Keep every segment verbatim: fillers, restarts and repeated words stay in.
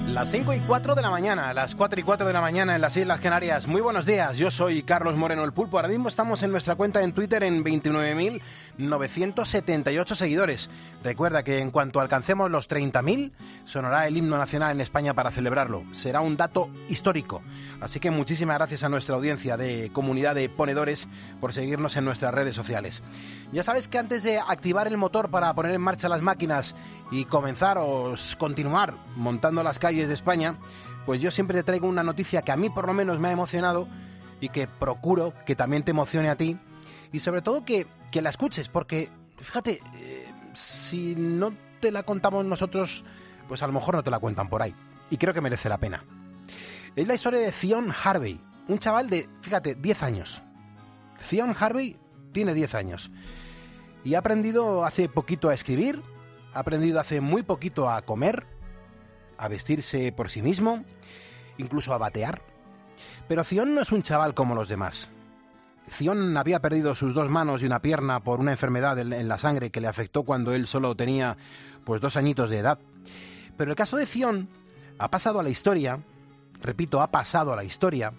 Las cinco y cuatro de la mañana, las cuatro y cuatro de la mañana en las Islas Canarias. Muy buenos días, yo soy Carlos Moreno el Pulpo. Ahora mismo estamos en nuestra cuenta en Twitter en veintinueve mil novecientos setenta y ocho seguidores. Recuerda que en cuanto alcancemos los treinta mil, sonará el himno nacional en España para celebrarlo. Será un dato histórico. Así que muchísimas gracias a nuestra audiencia de Comunidad de Ponedores por seguirnos en nuestras redes sociales. Ya sabes que antes de activar el motor para poner en marcha las máquinas y comenzar o continuar montando las calles de España, pues yo siempre te traigo una noticia que a mí por lo menos me ha emocionado y que procuro que también te emocione a ti y sobre todo que, que la escuches, porque fíjate, eh, si no te la contamos nosotros, pues a lo mejor no te la cuentan por ahí y creo que merece la pena. Es la historia de Zion Harvey, un chaval de, fíjate, diez años. Zion Harvey tiene diez años y ha aprendido hace poquito a escribir, ha aprendido hace muy poquito a comer, a vestirse por sí mismo, incluso a batear. Pero Zion no es un chaval como los demás. Zion había perdido sus dos manos y una pierna por una enfermedad en la sangre que le afectó cuando él solo tenía pues dos añitos de edad. Pero el caso de Zion ha pasado a la historia, repito, ha pasado a la historia,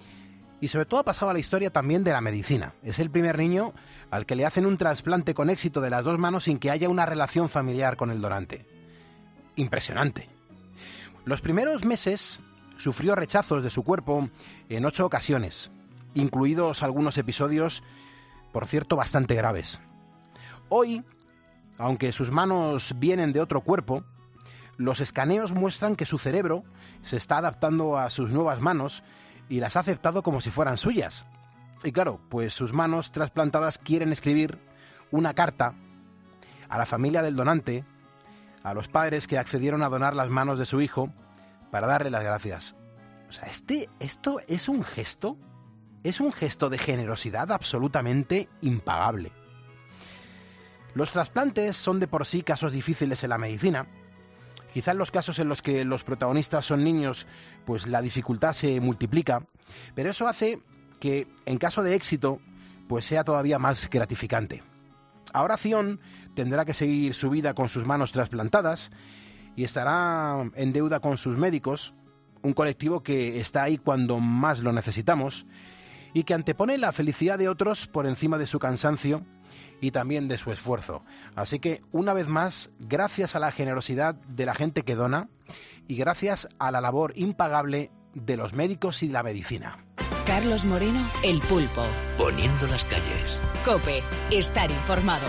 y sobre todo ha pasado a la historia también de la medicina. Es el primer niño al que le hacen un trasplante con éxito de las dos manos sin que haya una relación familiar con el donante. Impresionante. Los primeros meses sufrió rechazos de su cuerpo en ocho ocasiones, incluidos algunos episodios, por cierto, bastante graves. Hoy, aunque sus manos vienen de otro cuerpo, los escaneos muestran que su cerebro se está adaptando a sus nuevas manos y las ha aceptado como si fueran suyas. Y claro, pues sus manos trasplantadas quieren escribir una carta a la familia del donante, a los padres que accedieron a donar las manos de su hijo para darle las gracias. O sea, este, esto es un gesto, es un gesto de generosidad absolutamente impagable. Los trasplantes son de por sí casos difíciles en la medicina. Quizá en los casos en los que los protagonistas son niños, pues la dificultad se multiplica, pero eso hace que, en caso de éxito, pues sea todavía más gratificante. Ahora Zion tendrá que seguir su vida con sus manos trasplantadas y estará en deuda con sus médicos, un colectivo que está ahí cuando más lo necesitamos y que antepone la felicidad de otros por encima de su cansancio y también de su esfuerzo. Así que, una vez más, gracias a la generosidad de la gente que dona y gracias a la labor impagable de los médicos y la medicina. Carlos Moreno, el Pulpo. Poniendo las calles. COPE, estar informado.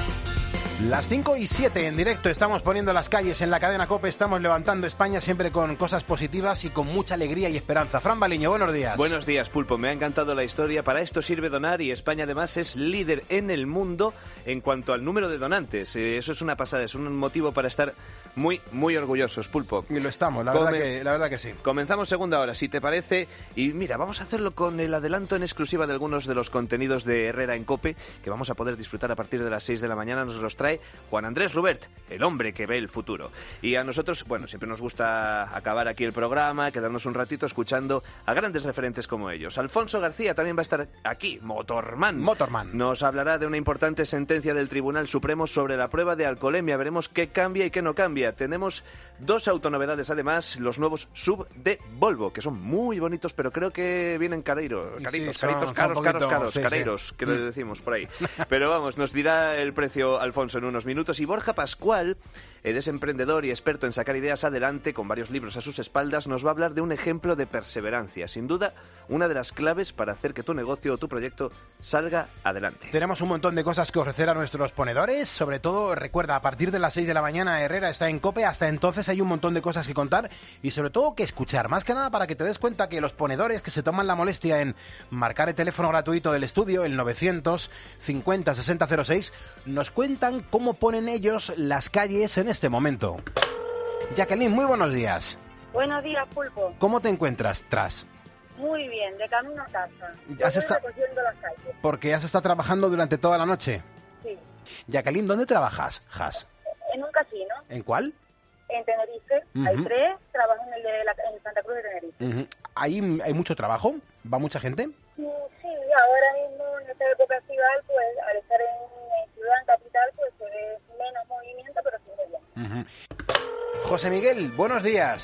Las cinco y siete en directo, estamos poniendo las calles en la cadena COPE, estamos levantando España siempre con cosas positivas y con mucha alegría y esperanza. Fran Baliño, buenos días. Buenos días, Pulpo, me ha encantado la historia, para esto sirve donar y España además es líder en el mundo en cuanto al número de donantes. Eso es una pasada, es un motivo para estar muy, muy orgullosos, Pulpo. Y lo estamos, la, Come- verdad que, la verdad que sí. Comenzamos segunda hora, si te parece, y mira, vamos a hacerlo con el adelanto en exclusiva de algunos de los contenidos de Herrera en COPE, que vamos a poder disfrutar a partir de las seis de la mañana, nos los trae Juan Andrés Rubert, el hombre que ve el futuro. Y a nosotros, bueno, siempre nos gusta acabar aquí el programa, quedarnos un ratito escuchando a grandes referentes como ellos. Alfonso García también va a estar aquí, Motorman. Motorman. Nos hablará de una importante sentencia del Tribunal Supremo sobre la prueba de alcoholemia. Veremos qué cambia y qué no cambia. Tenemos dos autonovedades además, los nuevos sub de Volvo, que son muy bonitos, pero creo que vienen careiros, caritos, sí, caritos, son, caros, son caros, poquito, caros, sí, careiros, sí. que le decimos por ahí. Pero vamos, nos dirá el precio Alfonso en unos minutos. Y Borja Pascual, eres emprendedor y experto en sacar ideas adelante, con varios libros a sus espaldas, nos va a hablar de un ejemplo de perseverancia. Sin duda, una de las claves para hacer que tu negocio o tu proyecto salga adelante. Tenemos un montón de cosas que ofrecer a nuestros ponedores, sobre todo, recuerda, a partir de las seis de la mañana Herrera está en COPE, hasta entonces hay un montón de cosas que contar y sobre todo que escuchar, más que nada para que te des cuenta que los ponedores que se toman la molestia en marcar el teléfono gratuito del estudio, el novecientos cincuenta sesenta cero seis, nos cuentan cómo ponen ellos las calles en este momento. Jacqueline, muy buenos días. Buenos días, Pulpo. ¿Cómo te encuentras tras? Muy bien, de camino a casa. ¿Has Estoy esta... recogiendo las calles. Porque has estado trabajando durante toda la noche. Sí. Jacqueline, ¿dónde trabajas, Has? En un casino. ¿En cuál? En Tenerife. Uh-huh. Hay tres, trabajo en el de la, en Santa Cruz de Tenerife. Uh-huh. ¿Hay, ¿Hay mucho trabajo? ¿Va mucha gente? Sí, sí, ahora mismo en esta época estival, pues al estar en, en ciudad, en capital, pues se ve menos movimiento, pero sí muy bien. Uh-huh. José Miguel, buenos días.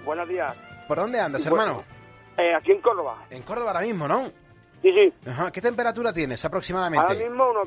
buenos días. ¿Por dónde andas, Bueno, hermano? Eh, aquí en Córdoba. En Córdoba ahora mismo, ¿no? Sí, sí. Ajá. ¿Qué temperatura tienes aproximadamente? Ahora mismo unos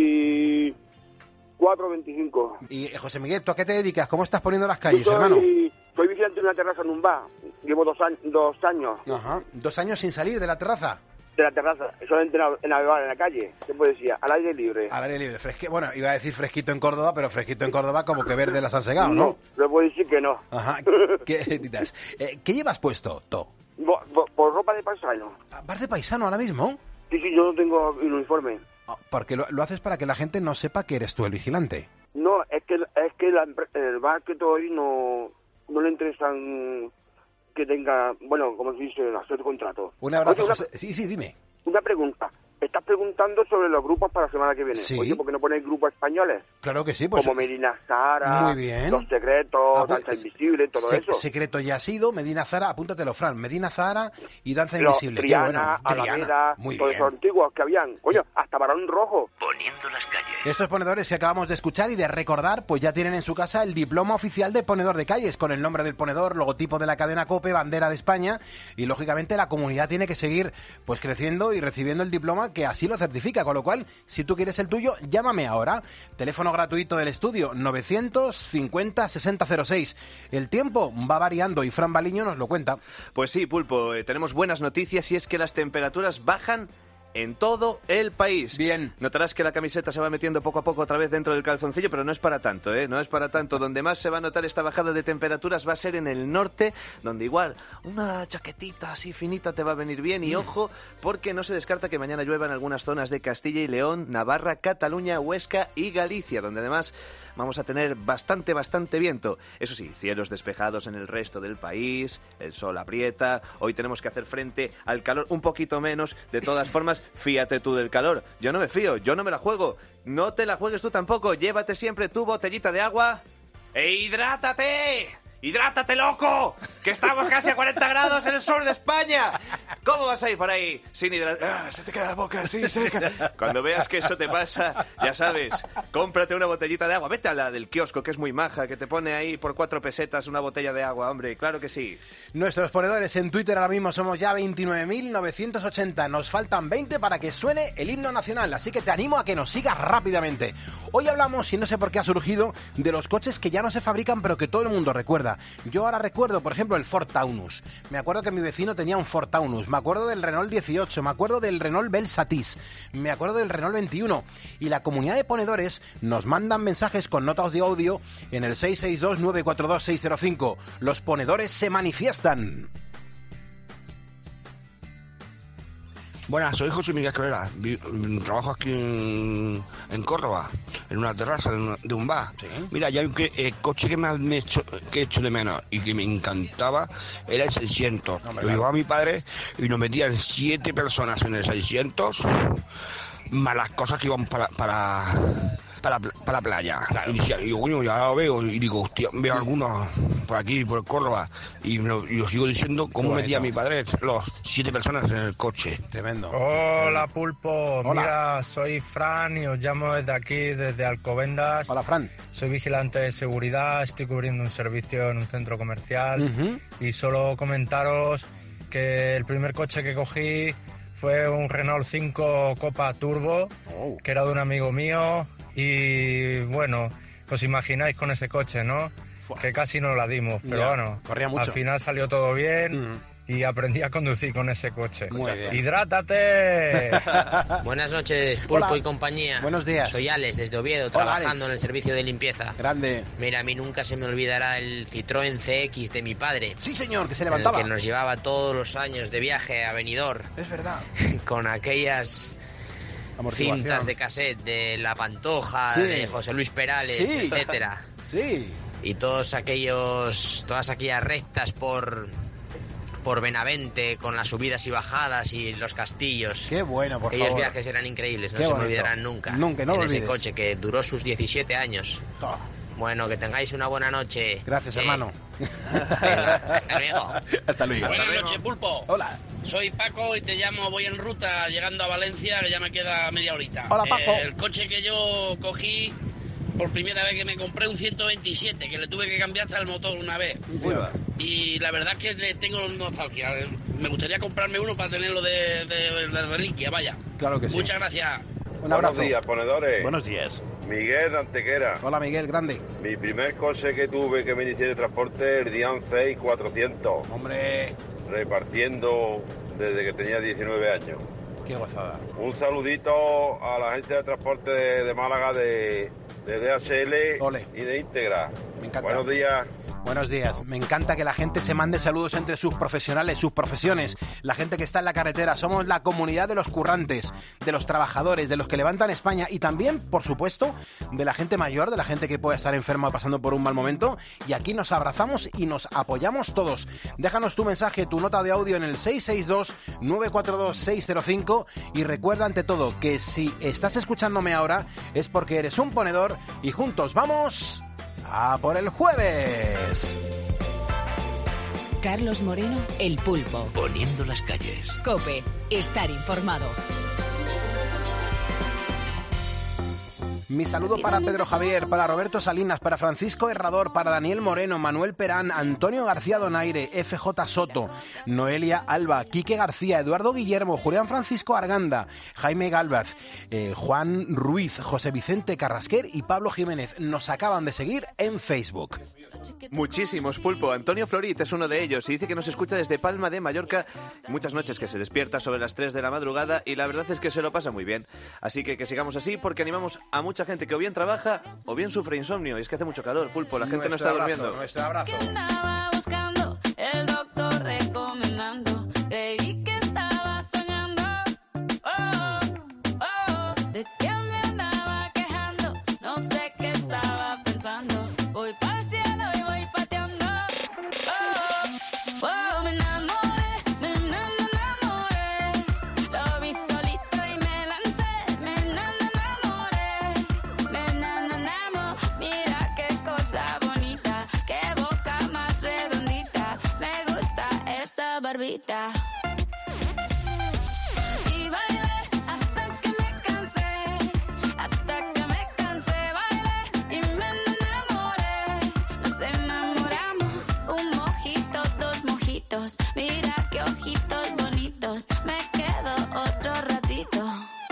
veinticuatro, veinticinco. Y eh, José Miguel, ¿tú a qué te dedicas? ¿Cómo estás poniendo las calles, soy, hermano? Soy vigilante en una terraza en un bar. Llevo dos, años, dos años Ajá. ¿Dos años sin salir de la terraza? de la terraza. Solamente en navegar en la calle. ¿Qué puedo decir? Al aire libre. Al aire libre. Fresque... Bueno, iba a decir fresquito en Córdoba, pero fresquito en Córdoba como que verde las han segado, ¿no? No, le puedo decir que no. Ajá. ¿Qué, eh, ¿qué llevas puesto, To? Por, por, por ropa de paisano. ¿Vas de paisano ahora mismo? Sí, sí, yo no tengo uniforme. Ah, porque lo, lo haces para que la gente no sepa que eres tú el vigilante. No, es que es que la, el bar que estoy no, no le interesan que tenga, bueno, como se dice, hacer contrato. Un abrazo, Oye, una, José. Sí, sí, dime. Una pregunta. Estás preguntando sobre los grupos para la semana que viene. Sí. Oye, ¿por qué no ponéis grupos españoles? Claro que sí, pues... Como Medina Zara, Muy bien. Los Secretos, Ah, pues, Danza Invisible, todo se- eso. Secreto ya ha sido, Medina Zara, apúntatelo, Fran. Medina Zara y Danza Los Invisible. Triana, Qué bueno. Alameda, Triana. Muy todos bien. esos antiguos que habían. Coño, hasta Barón Rojo. Poniendo las calles. Estos ponedores que acabamos de escuchar y de recordar, pues ya tienen en su casa el diploma oficial de ponedor de calles, con el nombre del ponedor, logotipo de la cadena COPE, bandera de España, y lógicamente la comunidad tiene que seguir pues creciendo y recibiendo el diploma que así lo certifica, con lo cual, si tú quieres el tuyo, llámame ahora. Teléfono gratuito del estudio, novecientos cincuenta sesenta cero seis. El tiempo va variando y Fran Baliño nos lo cuenta. Pues sí, Pulpo, eh, tenemos buenas noticias y es que las temperaturas bajan en todo el país. Bien. Notarás que la camiseta se va metiendo poco a poco otra vez dentro del calzoncillo, pero no es para tanto, ¿eh? No es para tanto. Donde más se va a notar esta bajada de temperaturas va a ser en el norte, donde igual una chaquetita así finita te va a venir bien. Y ojo, porque no se descarta que mañana llueva en algunas zonas de Castilla y León, Navarra, Cataluña, Huesca y Galicia, donde además vamos a tener bastante, bastante viento. Eso sí, cielos despejados en el resto del país, el sol aprieta, hoy tenemos que hacer frente al calor un poquito menos. De todas formas, fíate tú del calor. Yo no me fío, yo no me la juego. No te la juegues tú tampoco. Llévate siempre tu botellita de agua e hidrátate. ¡Hidrátate, loco! ¡Que estamos casi a cuarenta grados en el sur de España! ¿Cómo vas a ir por ahí sin hidratar? ¡Ah, se te queda la boca así seca! Cuando veas que eso te pasa, ya sabes, cómprate una botellita de agua. Vete a la del kiosco, que es muy maja, que te pone ahí por cuatro pesetas una botella de agua, hombre. Claro que sí. Nuestros ponedores en Twitter ahora mismo somos ya veintinueve mil novecientos ochenta. Nos faltan veinte para que suene el himno nacional, así que te animo a que nos sigas rápidamente. Hoy hablamos, y no sé por qué ha surgido, de los coches que ya no se fabrican pero que todo el mundo recuerda. Yo ahora recuerdo, por ejemplo, el Ford Taunus. Me acuerdo que mi vecino tenía un Ford Taunus. Me acuerdo del Renault dieciocho. Me acuerdo del Renault Belsatis. Me acuerdo del Renault veintiuno. Y la comunidad de ponedores nos mandan mensajes con notas de audio en el seis seis dos nueve cuatro dos seis cero cinco. Los ponedores se manifiestan. Buenas, soy José Miguel Cabrera. Vi- Trabajo aquí en, en Córdoba, en una terraza de un, de un bar. Sí. Mira, ya el, que- el coche que más me hecho, que he hecho de menos y que me encantaba era el seiscientos. Hombre, Lo claro. llevaba mi padre y nos metían siete personas en el seiscientos, más las cosas que iban para... para para, para la playa. Y decía, y yo, coño, ya lo veo y digo, hostia, veo algunos por aquí, por Córdoba, y, me lo, y lo sigo diciendo cómo Qué metía bonito. mi padre los siete personas en el coche. Tremendo. Hola Pulpo, Hola. mira, soy Fran y os llamo desde aquí, desde Alcobendas. Hola, Fran. Soy vigilante de seguridad, estoy cubriendo un servicio en un centro comercial Ujú. y solo comentaros que el primer coche que cogí fue un Renault cinco Copa Turbo, Oh. que era de un amigo mío y bueno, os imagináis con ese coche, ¿no? Fua. Que casi no la dimos, pero Ya, bueno, corría mucho. al final salió todo bien. Mm. Y aprendí a conducir con ese coche. Muy bien. ¡Hidrátate! Buenas noches, Pulpo Hola. y compañía. Buenos días. Soy Alex, desde Oviedo, Hola, trabajando Alex. en el servicio de limpieza. Grande. Mira, a mí nunca se me olvidará el Citroën C X de mi padre, Sí, señor, que se en el levantaba. que nos llevaba todos los años de viaje a Benidorm, Es verdad. con aquellas Amortiguación. cintas de cassette de La Pantoja, Sí. de José Luis Perales, Sí. etcétera. Sí. Y todos aquellos, todas aquellas rectas por, por Benavente, con las subidas y bajadas y los castillos. Qué bueno, por Aquellos favor. viajes eran increíbles, no Qué se bonito. me olvidarán nunca. Nunca, no en lo ese olvides. coche que duró sus diecisiete años. Oh, Bueno, que tengáis una buena noche. gracias, Eh, hermano. venga, hasta luego. Hasta luego. Buenas noches, Pulpo. Hola. Soy Paco y te llamo, voy en ruta llegando a Valencia, que ya me queda media horita. Hola, Paco. Eh, el coche que yo cogí por primera vez que me compré un ciento veintisiete, que le tuve que cambiar hasta el motor una vez. Viva. y la verdad es que le tengo nostalgia. Me gustaría comprarme uno para tenerlo de, de, de reliquia, vaya. Claro que sí. Muchas gracias. Un abrazo. Buenos días, ponedores. Buenos días. Miguel de Antequera. Hola, Miguel, grande. Mi primer coche que tuve que me inicié de transporte, el Dian seis cuatrocientos. Hombre. Repartiendo desde que tenía diecinueve años. Qué gozada. Un saludito a la agencia de transporte de, de Málaga de, de D H L Ole. y de Íntegra. Me encanta. Buenos días. Buenos días. Me encanta que la gente se mande saludos entre sus profesionales, sus profesiones, la gente que está en la carretera. Somos la comunidad de los currantes, de los trabajadores, de los que levantan España y también, por supuesto, de la gente mayor, de la gente que puede estar enferma o pasando por un mal momento. Y aquí nos abrazamos y nos apoyamos todos. Déjanos tu mensaje, tu nota de audio en el seis seis dos, nueve cuatro dos, seis cero cinco y recuerda ante todo que si estás escuchándome ahora es porque eres un ponedor y juntos vamos a por el jueves. Carlos Moreno, El Pulpo. Poniendo las calles. COPE, estar informado. Mi saludo para Pedro Javier, para Roberto Salinas, para Francisco Herrador, para Daniel Moreno, Manuel Perán, Antonio García Donaire, F J Soto, Noelia Alba, Quique García, Eduardo Guillermo, Julián Francisco Arganda, Jaime Galvaz, eh, Juan Ruiz, José Vicente Carrasquer y Pablo Jiménez. Nos acaban de seguir en Facebook. Muchísimos, Pulpo. Antonio Florit es uno de ellos y dice que nos escucha desde Palma de Mallorca. Muchas noches que se despierta sobre las tres de la madrugada y la verdad es que se lo pasa muy bien. Así que que sigamos así porque animamos a mucha gente que o bien trabaja o bien sufre insomnio. Y es que hace mucho calor, Pulpo. La gente Nuestro no está abrazo, durmiendo. Nuestro abrazo. Que andaba buscando, el doctor recomendando. Creí que estaba soñando. Oh, oh, de que me andaba quejando. No sé qué estaba pensando. Voy para el cielo y voy pateando. Oh, oh, me enamoré, me enamoré. Lo vi solito y me lancé. Me enamoré, me enamoré. Mira qué cosa bonita, qué boca más redondita. Me gusta esa barbita. Y bailé hasta que me cansé, hasta que me cansé. Bailé y me enamoré. Nos enamoramos, un mojito, dos mojitos. Mira qué ojitos bonitos. Me quedo otro ratito.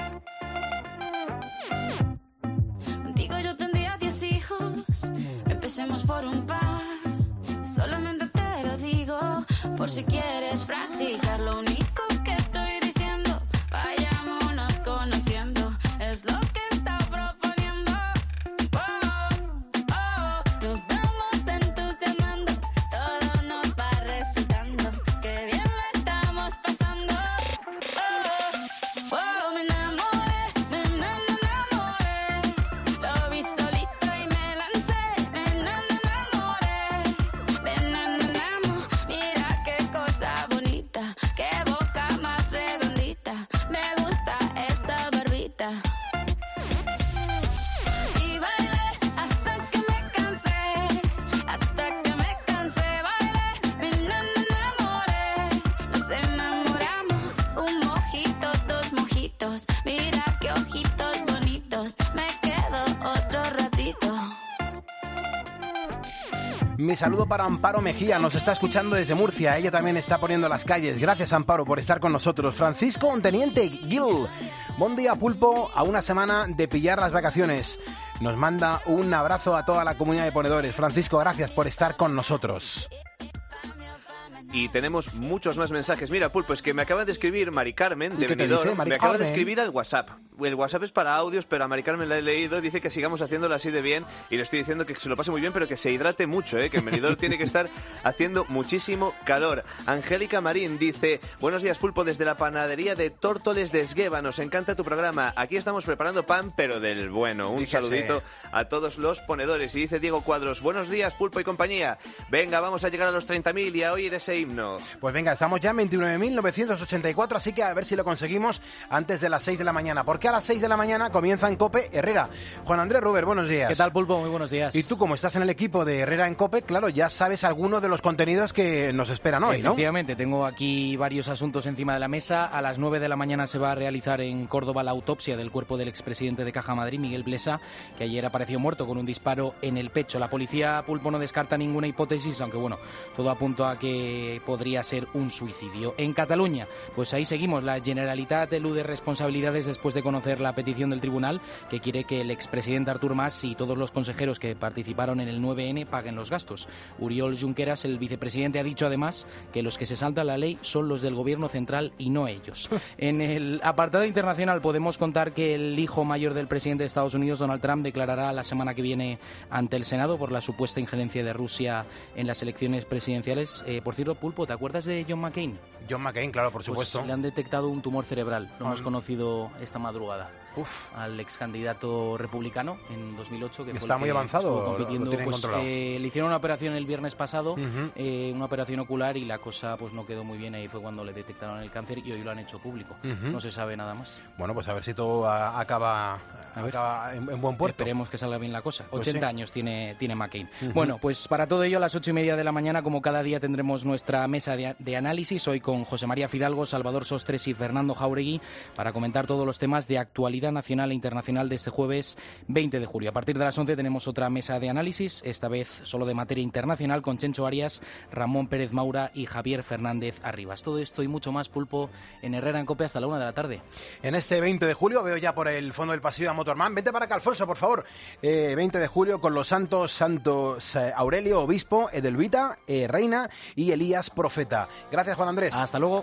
Contigo yo tendría diez hijos. Empecemos por un par. Solamente te lo digo por si quieres practicar. Lo único que estoy diciendo, vayámonos conociendo. Es lo que está proponiendo. Oh, oh, nos vamos entusiasmando. Todo nos va resultando. Qué bien lo estamos pasando. Oh, oh, me enamoré, me enamoré. Lo vi solito y me lancé. Me enamoré, me enamoramos. Mira qué cosa bonita, qué boca más redondita. Me gusta esa barbita. Y bailé hasta que me cansé, hasta que me cansé. Bailé, me enamoré. Nos enamoramos, un mojito, dos mojitos. Mira qué ojitos bonitos. Me quedo otro ratito. Mi saludo para Amparo Mejía, nos está escuchando desde Murcia. Ella también está poniendo las calles. Gracias, Amparo, por estar con nosotros. Francisco, un teniente Gil. Buen día, Pulpo, a una semana de pillar las vacaciones. Nos manda un abrazo a toda la comunidad de ponedores. Francisco, gracias por estar con nosotros. Y tenemos muchos más mensajes. Mira, Pulpo, es que me acaba de escribir Mari Carmen de ¿Y qué te Benidorm. dice, Mari Me acaba de Carmen? escribir al WhatsApp. El WhatsApp es para audios, pero a Mari Carmen la he leído. Dice que sigamos haciéndolo así de bien. Y le estoy diciendo que se lo pase muy bien, pero que se hidrate mucho, ¿eh? Que en Benidorm tiene que estar haciendo muchísimo calor. Angélica Marín dice: buenos días, Pulpo, desde la panadería de Tórtoles de Esgueva. Nos encanta tu programa. Aquí estamos preparando pan, pero del bueno. Un Dígase. saludito a todos los ponedores. Y dice Diego Cuadros: buenos días, Pulpo y compañía. Venga, vamos a llegar a los treinta mil y a oír ese himno. Pues venga, estamos ya en veintinueve mil novecientos ochenta y cuatro, así que a ver si lo conseguimos antes de las seis de la mañana. Porque a las seis de la mañana comienza en COPE Herrera. Juan Andrés Ruber, buenos días. ¿Qué tal, Pulpo? Muy buenos días. Y tú, como estás en el equipo de Herrera en COPE, claro, ya sabes algunos de los contenidos que nos esperan hoy, ¿no? Efectivamente, tengo aquí varios asuntos encima de la mesa. A las nueve de la mañana se va a realizar en Córdoba la autopsia del cuerpo del expresidente de Caja Madrid, Miguel Blesa, que ayer apareció muerto con un disparo en el pecho. La policía, Pulpo, no descarta ninguna hipótesis, aunque bueno, todo apunta a que podría ser un suicidio. En Cataluña, pues ahí seguimos. La Generalitat elude responsabilidades después de conocer la petición del tribunal que quiere que el expresidente Artur Mas y todos los consejeros que participaron en el nueve ene paguen los gastos. Oriol Junqueras, el vicepresidente, ha dicho además que los que se saltan la ley son los del gobierno central y no ellos. En el apartado internacional podemos contar que el hijo mayor del presidente de Estados Unidos, Donald Trump, declarará la semana que viene ante el Senado por la supuesta injerencia de Rusia en las elecciones presidenciales. Eh, por cierto, Pulpo, ¿te acuerdas de John McCain? John McCain, claro, por supuesto. Pues le han detectado un tumor cerebral, lo Ah. hemos conocido esta madrugada. Uf. Al ex candidato republicano en dos mil ocho, que Está fue el muy que avanzado, estuvo lo- lo compitiendo. tienen Pues, controlado. eh, le hicieron una operación el viernes pasado, Ujú. eh, una operación ocular, y la cosa pues no quedó muy bien. Ahí fue cuando le detectaron el cáncer y hoy lo han hecho público. Ujú. No se sabe nada más. Bueno, pues a ver si todo a- acaba, A ver. acaba en, en buen puerto. Esperemos que salga bien la cosa. Pues ochenta sí. años tiene, tiene McCain. Ujú. Bueno, pues para todo ello, a las ocho y media de la mañana, como cada día, tendremos nuestra mesa de, de análisis. Hoy con José María Fidalgo, Salvador Sostres y Fernando Jauregui, para comentar todos los temas de actualidad nacional e internacional de este jueves veinte de julio. A partir de las once tenemos otra mesa de análisis, esta vez solo de materia internacional, con Chencho Arias, Ramón Pérez Maura y Javier Fernández Arribas. Todo esto y mucho más, Pulpo, en Herrera en COPE hasta la una de la tarde. En este veinte de julio veo ya por el fondo del pasillo a Motorman. Vente para acá, Alfonso, por favor. Eh, veinte de julio con los santos, santos eh, Aurelio, obispo, Edelvita, eh, reina, y Elías, profeta. Gracias, Juan Andrés. Hasta luego.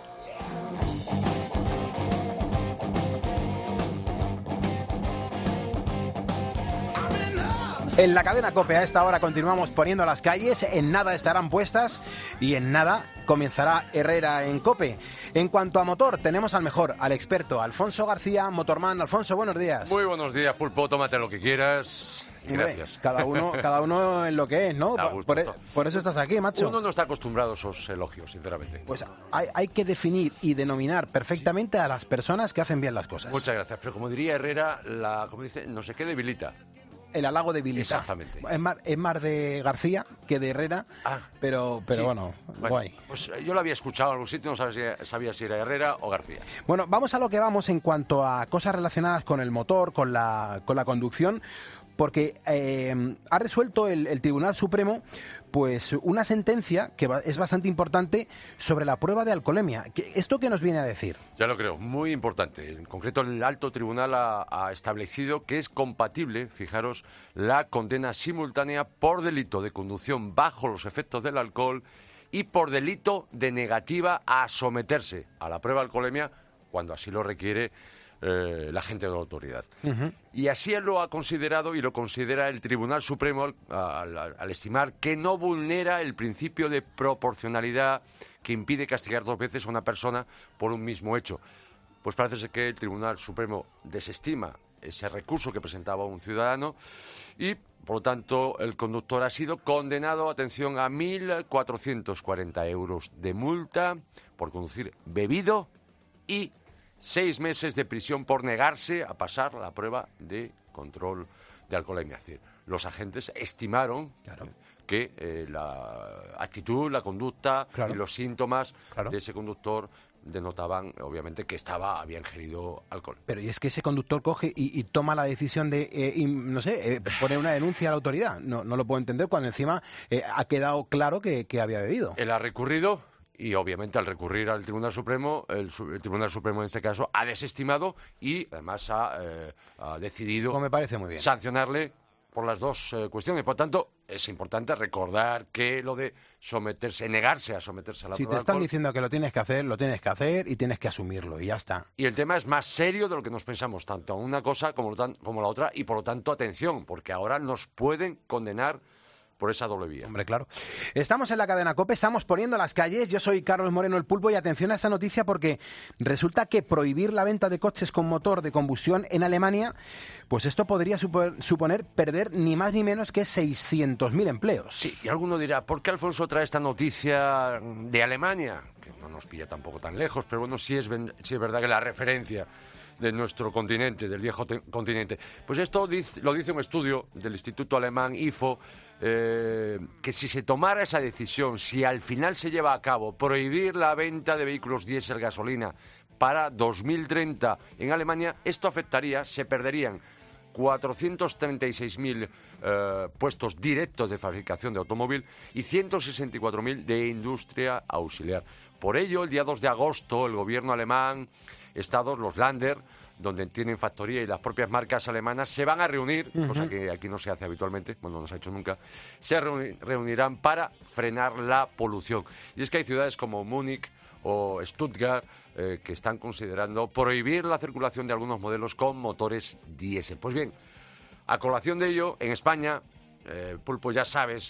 En la cadena COPE a esta hora continuamos poniendo las calles, en nada estarán puestas y en nada comenzará Herrera en COPE. En cuanto a motor, tenemos al mejor, al experto, Alfonso García, Motorman. Alfonso, buenos días. Muy buenos días, Pulpo, tómate lo que quieras. Hombre, Gracias. cada uno, cada uno en lo que es, ¿no? Da Por, gusto. por e- por eso estás aquí, macho. Uno no está acostumbrado a esos elogios, sinceramente. Pues hay, hay que definir y denominar perfectamente a las personas que hacen bien las cosas. Muchas gracias, pero como diría Herrera, la, como dice, no sé qué debilita. El halago debilita. Exactamente. Es más, es más de García que de Herrera, pero, pero Sí. bueno, Bueno, guay. Pues eh, yo lo había escuchado en algún sitio, no sabía, sabía si era Herrera o García. Bueno, vamos a lo que vamos en cuanto a cosas relacionadas con el motor, con la, con la conducción, porque eh, ha resuelto el, el Tribunal Supremo pues una sentencia que va- es bastante importante sobre la prueba de alcoholemia. ¿Qué- ¿Esto qué nos viene a decir? Ya lo creo, muy importante. En concreto, el alto tribunal ha, ha establecido que es compatible, fijaros, la condena simultánea por delito de conducción bajo los efectos del alcohol y por delito de negativa a someterse a la prueba de alcoholemia cuando así lo requiere eh, la gente de la autoridad. Y así él lo ha considerado y lo considera el Tribunal Supremo al, al- al estimar que no vulnera el principio de proporcionalidad que impide castigar dos veces a una persona por un mismo hecho. Pues parece ser que el Tribunal Supremo desestima ese recurso que presentaba un ciudadano y, por lo tanto, el conductor ha sido condenado, atención, a mil cuatrocientos cuarenta euros de multa por conducir bebido y seis meses de prisión por negarse a pasar la prueba de control de alcoholemia. Es decir, los agentes estimaron que eh, la actitud, la conducta Claro. y los síntomas Claro. de ese conductor denotaban, obviamente, que estaba había ingerido alcohol. Pero y es que ese conductor coge y, y toma la decisión de, eh, y, no sé, eh, poner una denuncia a la autoridad. No, no lo puedo entender cuando encima eh, ha quedado claro que, que había bebido. Él ha recurrido y, obviamente, al recurrir al Tribunal Supremo, el, su- el Tribunal Supremo, en este caso, ha desestimado y, además, ha, eh, ha decidido Pues me parece muy bien. sancionarle por las dos eh, cuestiones. Por tanto, es importante recordar que lo de someterse, negarse a someterse a la Si prueba te de están alcohol, diciendo que lo tienes que hacer, lo tienes que hacer y tienes que asumirlo y ya está. y el tema es más serio de lo que nos pensamos, tanto una cosa como, lo tan- como la otra, y por lo tanto, atención, porque ahora nos pueden condenar por esa doble vía. Hombre, claro. Estamos en la cadena COPE, estamos poniendo las calles. Yo soy Carlos Moreno, el Pulpo, y atención a esta noticia porque resulta que prohibir la venta de coches con motor de combustión en Alemania, pues esto podría suponer, suponer perder ni más ni menos que seiscientos mil empleos. Sí, y alguno dirá, ¿por qué Alfonso trae esta noticia de Alemania? Que no nos pilla tampoco tan lejos, pero bueno, sí es, sí es verdad que la referencia de nuestro continente, del viejo continente. Pues esto dice, lo dice un estudio del Instituto Alemán I F O, eh, que si se tomara esa decisión, si al final se lleva a cabo prohibir la venta de vehículos diésel gasolina para dos mil treinta en Alemania, esto afectaría, se perderían cuatrocientos treinta y seis mil eh, puestos directos de fabricación de automóvil y ciento sesenta y cuatro mil de industria auxiliar. Por ello, el día dos de agosto, el gobierno alemán, estados, los Länder, donde tienen factoría y las propias marcas alemanas, se van a reunir, uh-huh. cosa que aquí no se hace habitualmente, bueno, no se ha hecho nunca, se reuni- reunirán para frenar la polución. Y es que hay ciudades como Múnich o Stuttgart eh, que están considerando prohibir la circulación de algunos modelos con motores diésel. Pues bien, a colación de ello, en España, eh, Pulpo, ya sabes,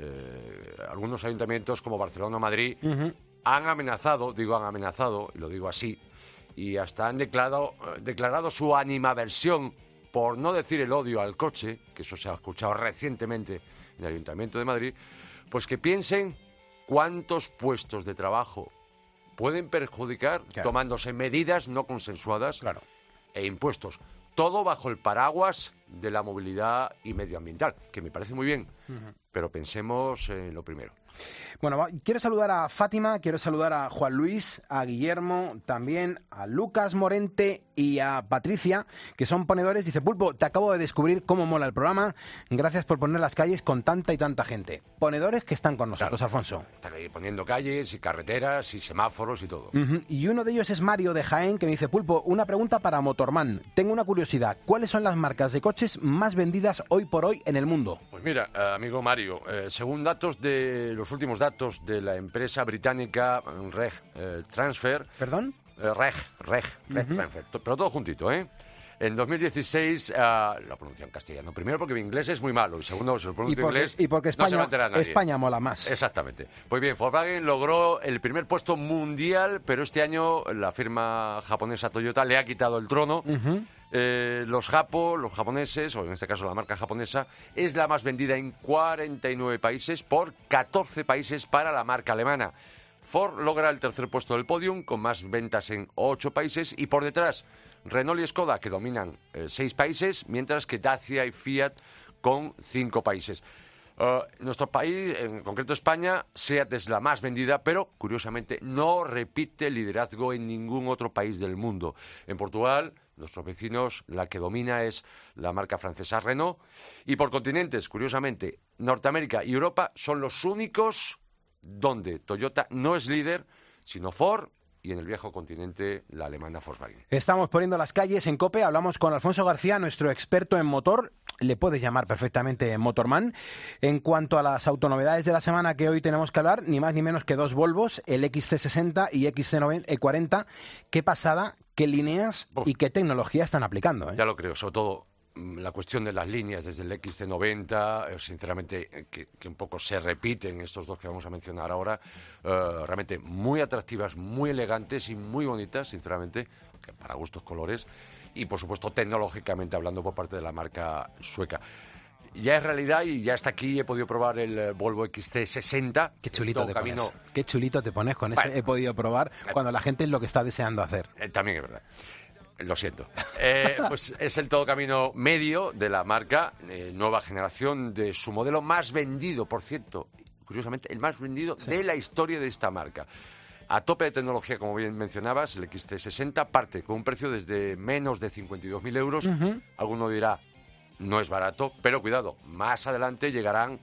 eh, algunos ayuntamientos como Barcelona o Madrid uh-huh. han amenazado, digo han amenazado, y lo digo así, y hasta han declarado, declarado su animaversión, por no decir el odio al coche, que eso se ha escuchado recientemente en el Ayuntamiento de Madrid, pues que piensen cuántos puestos de trabajo pueden perjudicar claro. tomándose medidas no consensuadas claro. e impuestos. Todo bajo el paraguas de la movilidad y medioambiental, que me parece muy bien, uh-huh. pero pensemos en lo primero. Bueno, quiero saludar a Fátima, quiero saludar a Juan Luis, a Guillermo, también a Lucas Morente y a Patricia, que son ponedores. Dice, Pulpo, te acabo de descubrir cómo mola el programa. Gracias por poner las calles con tanta y tanta gente. Ponedores que están con nosotros, claro. Alfonso. Están ahí poniendo calles y carreteras y semáforos y todo. Uh-huh. Y uno de ellos es Mario de Jaén, que me dice, Pulpo, una pregunta para Motorman. Tengo una curiosidad. ¿Cuáles son las marcas de coches más vendidas hoy por hoy en el mundo? Pues mira, amigo Mario, eh, según datos de los últimos datos de la empresa británica Reg eh, Transfer... ¿Perdón? Eh, Reg, Reg, Reg uh-huh. Transfer, pero todo juntito, ¿eh? En dos mil dieciséis, uh, lo pronuncio en castellano. Primero porque mi inglés es muy malo y segundo, si lo pronuncio en inglés, y porque España, no se va a enterar nadie. España mola más. Exactamente. Pues bien, Volkswagen logró el primer puesto mundial, pero este año la firma japonesa Toyota le ha quitado el trono. Uh-huh. Eh, los japo, los japoneses, o en este caso la marca japonesa, es la más vendida en cuarenta y nueve países por catorce países para la marca alemana. Ford logra el tercer puesto del podium con más ventas en ocho países y por detrás Renault y Skoda, que dominan eh, seis países, mientras que Dacia y Fiat con cinco países. Uh, nuestro país, en concreto España, SEAT es la más vendida, pero curiosamente no repite liderazgo en ningún otro país del mundo. En Portugal, nuestros vecinos, la que domina es la marca francesa Renault. Y por continentes, curiosamente, Norteamérica y Europa son los únicos donde Toyota no es líder, sino Ford, y en el viejo continente la alemana Volkswagen. Estamos poniendo las calles en COPE, hablamos con Alfonso García, nuestro experto en motor, le puedes llamar perfectamente Motorman. En cuanto a las autonovedades de la semana que hoy tenemos que hablar, ni más ni menos que dos Volvos, el X C sesenta y X C cuarenta. ¿Qué pasada, qué líneas Uf. y qué tecnología están aplicando? ¿eh? Ya lo creo, sobre todo la cuestión de las líneas desde el X C noventa, eh, sinceramente, eh, que, que un poco se repiten estos dos que vamos a mencionar ahora, eh, realmente muy atractivas, muy elegantes y muy bonitas, sinceramente, que para gustos colores, y por supuesto tecnológicamente hablando por parte de la marca sueca. Ya es realidad y ya está aquí, he podido probar el Volvo X C sesenta. Qué chulito te camino... pones. Qué chulito te pones con bueno, ese he podido probar, cuando la gente es lo que está deseando hacer. Eh, también es verdad. Lo siento. Eh, pues es el todo camino medio de la marca, eh, nueva generación de su modelo más vendido, por cierto, curiosamente, el más vendido sí. de la historia de esta marca. A tope de tecnología, como bien mencionabas, el X C sesenta parte con un precio desde menos de cincuenta y dos mil euros. Uh-huh. Alguno dirá, no es barato, pero cuidado, más adelante llegarán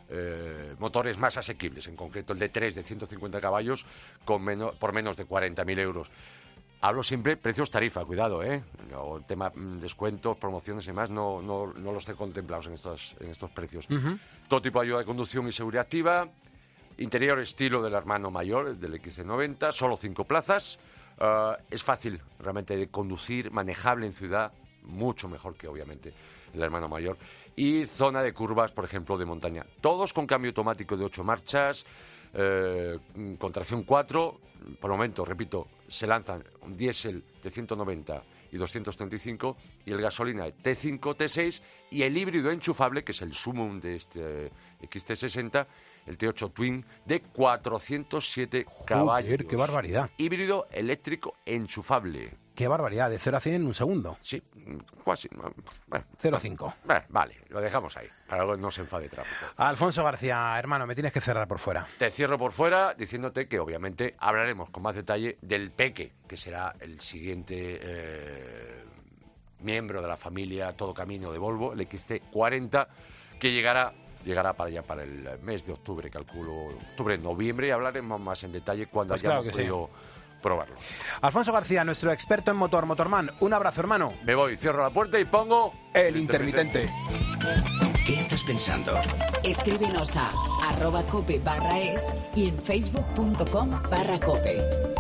eh, motores más asequibles, en concreto el D tres de ciento cincuenta caballos con menos, por menos de cuarenta mil euros. Hablo siempre precios tarifa, cuidado, ¿eh? El tema descuentos, promociones y demás, no, no, no los tengo contemplados en estos, en estos precios. Uh-huh. Todo tipo de ayuda de conducción y seguridad activa, interior estilo del hermano mayor, del X C noventa, solo cinco plazas. Uh, es fácil realmente de conducir, manejable en ciudad, mucho mejor que obviamente el hermano mayor, y zona de curvas, por ejemplo, de montaña. Todos con cambio automático de ocho marchas, eh, con tracción cuatro, por el momento, repito, se lanzan un diésel de ciento noventa y doscientos treinta y cinco, y el gasolina T cinco, T seis, y el híbrido enchufable, que es el sumum de este X T sesenta, el T ocho Twin, de cuatrocientos siete caballos. Joder, ¡qué barbaridad! Híbrido eléctrico enchufable. ¡Qué barbaridad! De cero a cien en un segundo. Sí, casi. Bueno, cero a cinco. Bueno, vale, lo dejamos ahí, para que no se enfade tráfico. Alfonso García, hermano, me tienes que cerrar por fuera. Te cierro por fuera diciéndote que obviamente hablaremos con más detalle del Peque, que será el siguiente eh, miembro de la familia Todo Camino de Volvo, el X C cuarenta, que llegará llegará para allá para el mes de octubre, calculo, octubre, noviembre, y hablaremos más en detalle cuando Pues hayamos claro que podido sí. probarlo. Alfonso García, nuestro experto en motor, Motorman, un abrazo, hermano. Me voy, cierro la puerta y pongo el intermitente. ¿Qué estás pensando? Escríbenos a arroba cope barra es y en facebook.com barra cope.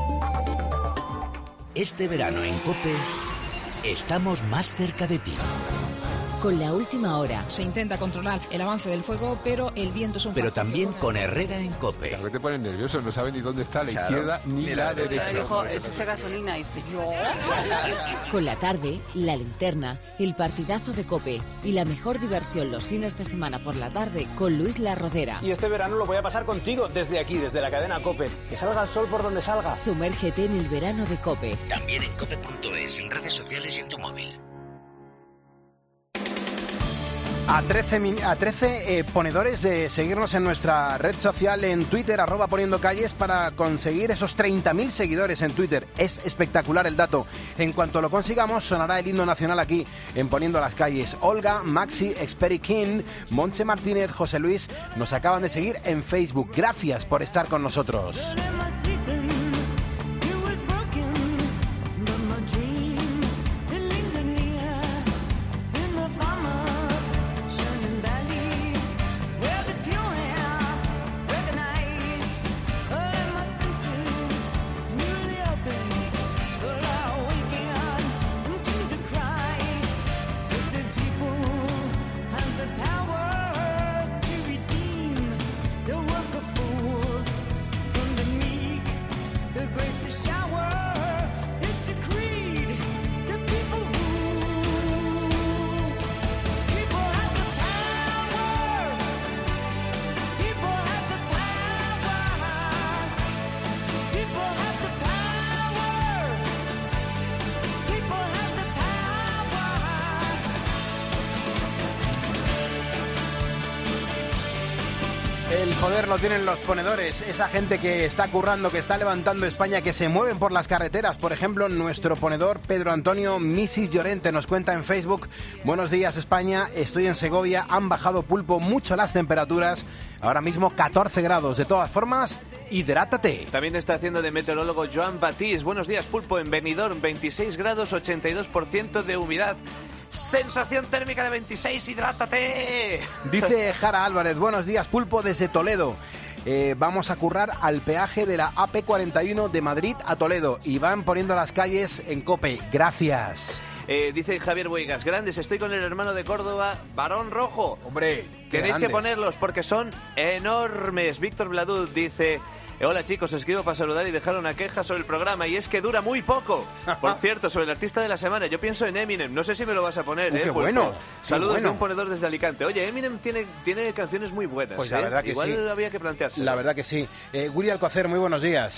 Este verano en COPE estamos más cerca de ti. Con la última hora. Se intenta controlar el avance del fuego, pero el viento es un Pero factor también que con Herrera en COPE. Claro que te ponen nervioso, no saben ni dónde está la Claro. izquierda ni, Ni la, la derecha. derecha. Dijo, ¿es echa gasolina? Y dice, yo. Con la tarde, la linterna, el partidazo de Cope y la mejor diversión los fines de semana por la tarde con Luis La Rodera. Y este verano lo voy a pasar contigo, desde aquí, desde la cadena COPE. Que salga el sol por donde salga. Sumérgete en el verano de Cope. También en cope punto es, en redes sociales y en tu móvil. A trece, min- a trece eh, ponedores de seguirnos en nuestra red social en Twitter, arroba poniendo calles, para conseguir esos treinta mil seguidores en Twitter. Es espectacular el dato. En cuanto lo consigamos, sonará el himno nacional aquí en Poniendo las Calles. Olga, Maxi, Experi King, Montse Martínez, José Luis nos acaban de seguir en Facebook. Gracias por estar con nosotros. El poder lo tienen los ponedores, esa gente que está currando, que está levantando España, que se mueven por las carreteras. Por ejemplo, nuestro ponedor Pedro Antonio Misis Llorente nos cuenta en Facebook: buenos días España, estoy en Segovia, han bajado pulpo mucho las temperaturas, ahora mismo catorce grados. De todas formas, hidrátate. También está haciendo de meteorólogo Joan Batís. Buenos días pulpo, en Benidorm, veintiséis grados, ochenta y dos por ciento de humedad. Sensación térmica de veintiséis, hidrátate. Dice Jara Álvarez: buenos días pulpo desde Toledo. Eh, vamos a currar al peaje de la A P cuarenta y uno de Madrid a Toledo y van poniendo las calles en COPE. Gracias. Eh, dice Javier Buigas: grandes, estoy con el hermano de Córdoba, Barón Rojo. Hombre, tenéis grandes. que ponerlos porque son enormes. Víctor Bladud dice: hola chicos, os escribo para saludar y dejar una queja sobre el programa, y es que dura muy poco. Por cierto, sobre el artista de la semana, yo pienso en Eminem. No sé si me lo vas a poner, Uh, ¿eh? qué Pulpo. bueno, Saludos qué bueno. de un ponedor desde Alicante. Oye, Eminem tiene, tiene canciones muy buenas. Pues ¿eh? la verdad que Igual sí. había que plantearse. La verdad que sí. Eh, Willy Alcocer, muy buenos días.